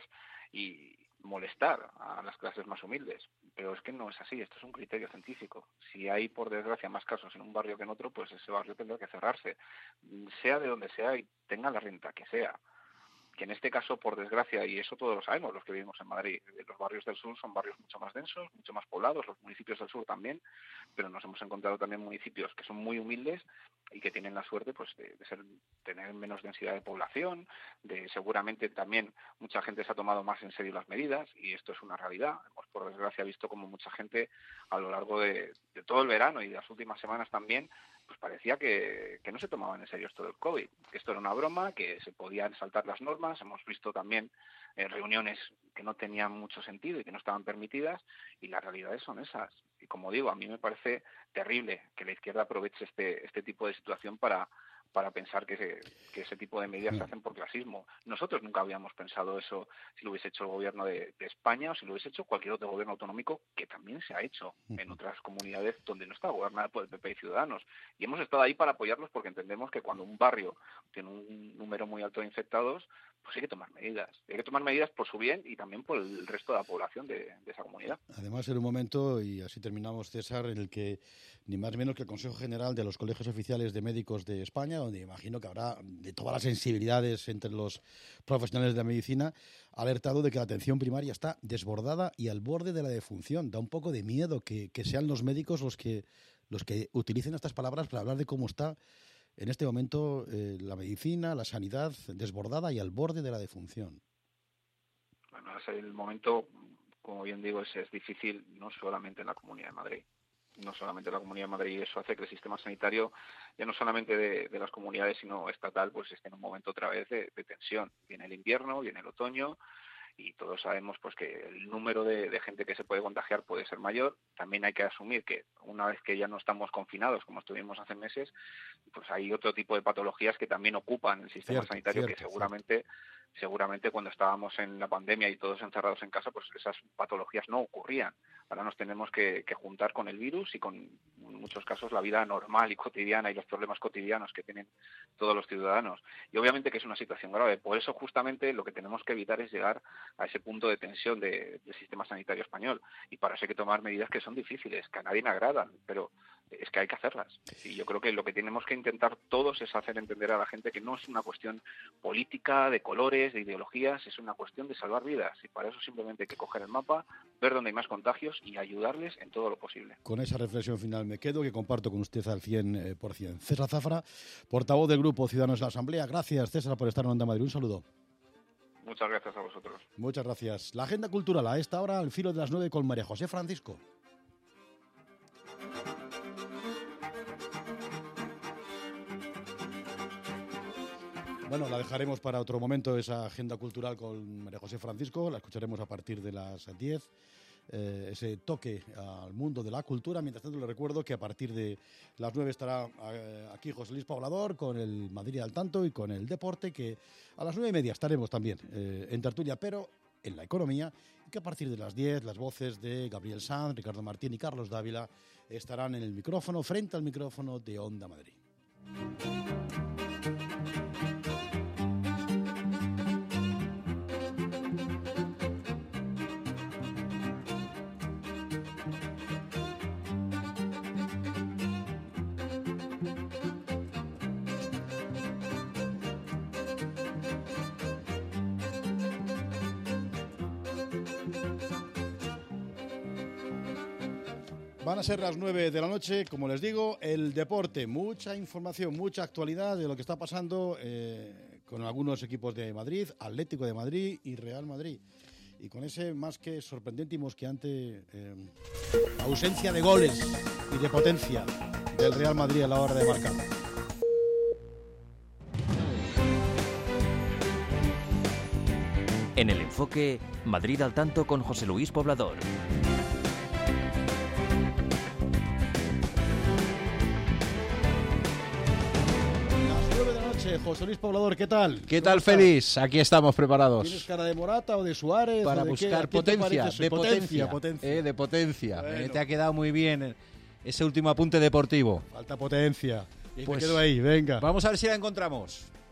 y molestar a las clases más humildes, pero es que no es así, esto es un criterio científico. Si hay, por desgracia, más casos en un barrio que en otro, pues ese barrio tendrá que cerrarse, sea de donde sea y tenga la renta que sea. Que en este caso, por desgracia, y eso todos lo sabemos, los que vivimos en Madrid, los barrios del sur son barrios mucho más densos, mucho más poblados, los municipios del sur también, pero nos hemos encontrado también municipios que son muy humildes y que tienen la suerte pues de tener menos densidad de población, de seguramente también mucha gente se ha tomado más en serio las medidas, y esto es una realidad. Hemos, por desgracia, visto como mucha gente a lo largo de todo el verano y de las últimas semanas también, pues parecía que no se tomaban en serio esto del COVID, que esto era una broma, que se podían saltar las normas. Hemos visto también reuniones que no tenían mucho sentido y que no estaban permitidas, y las realidades son esas. Y como digo, a mí me parece terrible que la izquierda aproveche este tipo de situación para pensar que ese tipo de medidas se hacen por clasismo. Nosotros nunca habíamos pensado eso si lo hubiese hecho el gobierno de España o si lo hubiese hecho cualquier otro gobierno autonómico, que también se ha hecho en otras comunidades donde no está gobernada por el PP y Ciudadanos. Y hemos estado ahí para apoyarlos porque entendemos que cuando un barrio tiene un número muy alto de infectados, pues hay que tomar medidas. Hay que tomar medidas por su bien y también por el resto de la población de esa comunidad. Además, en un momento, y así terminamos, César, en el que ni más ni menos que el Consejo General de los Colegios Oficiales de Médicos de España, donde imagino que habrá de todas las sensibilidades entre los profesionales de la medicina, ha alertado de que la atención primaria está desbordada y al borde de la defunción. Da un poco de miedo que sean los médicos los que utilicen estas palabras para hablar de cómo está en este momento la medicina, la sanidad desbordada y al borde de la defunción. Bueno, es el momento, como bien digo, es difícil no solamente en la Comunidad de Madrid. No solamente en la Comunidad de Madrid, eso hace que el sistema sanitario, ya no solamente de las comunidades, sino estatal, pues esté en un momento otra vez de tensión. Viene el invierno, viene el otoño, y todos sabemos pues que el número de gente que se puede contagiar puede ser mayor. También hay que asumir que una vez que ya no estamos confinados, como estuvimos hace meses, pues hay otro tipo de patologías que también ocupan el sistema sanitario, que seguramente cuando estábamos en la pandemia y todos encerrados en casa, pues esas patologías no ocurrían. Ahora nos tenemos que juntar con el virus y con, en muchos casos, la vida normal y cotidiana y los problemas cotidianos que tienen todos los ciudadanos. Y obviamente que es una situación grave. Por eso, justamente, lo que tenemos que evitar es llegar a ese punto de tensión del sistema sanitario español. Y para eso hay que tomar medidas que son difíciles, que a nadie le agradan, pero es que hay que hacerlas. Y yo creo que lo que tenemos que intentar todos es hacer entender a la gente que no es una cuestión política, de colores, de ideologías, es una cuestión de salvar vidas. Y para eso simplemente hay que coger el mapa, ver dónde hay más contagios y ayudarles en todo lo posible. Con esa reflexión final me quedo, que comparto con usted al 100%. César Zafra, portavoz del Grupo Ciudadanos de la Asamblea. Gracias, César, por estar en Onda Madrid. Un saludo. Muchas gracias a vosotros. Muchas gracias. La agenda cultural a esta hora, al filo de las 9 con María José Francisco. Bueno, la dejaremos para otro momento, esa agenda cultural con María José Francisco. La escucharemos a partir de las 10. Ese toque al mundo de la cultura. Mientras tanto, le recuerdo que a partir de las 9 estará aquí José Luis Poblador con el Madrid al tanto y con el deporte, que a las 9:30 estaremos también en tertulia, pero en la economía, y que a partir de las 10 las voces de Gabriel Sanz, Ricardo Martín y Carlos Dávila estarán en el micrófono, frente al micrófono de Onda Madrid. Van a ser las 9 de la noche, como les digo, el deporte, mucha información, mucha actualidad de lo que está pasando con algunos equipos de Madrid, Atlético de Madrid y Real Madrid. Y con ese más que sorprendente y mosqueante ausencia de goles y de potencia del Real Madrid a la hora de marcar. En el enfoque, Madrid al tanto con José Luis Poblador. José Luis Poblador, ¿qué tal? ¿Qué tal, Félix? Aquí estamos preparados. ¿Tienes cara de Morata o de Suárez? Para o de buscar potencia, de potencia. Bueno. Te ha quedado muy bien ese último apunte deportivo. Falta potencia. Y pues me quedo ahí, venga. Vamos a ver si la encontramos.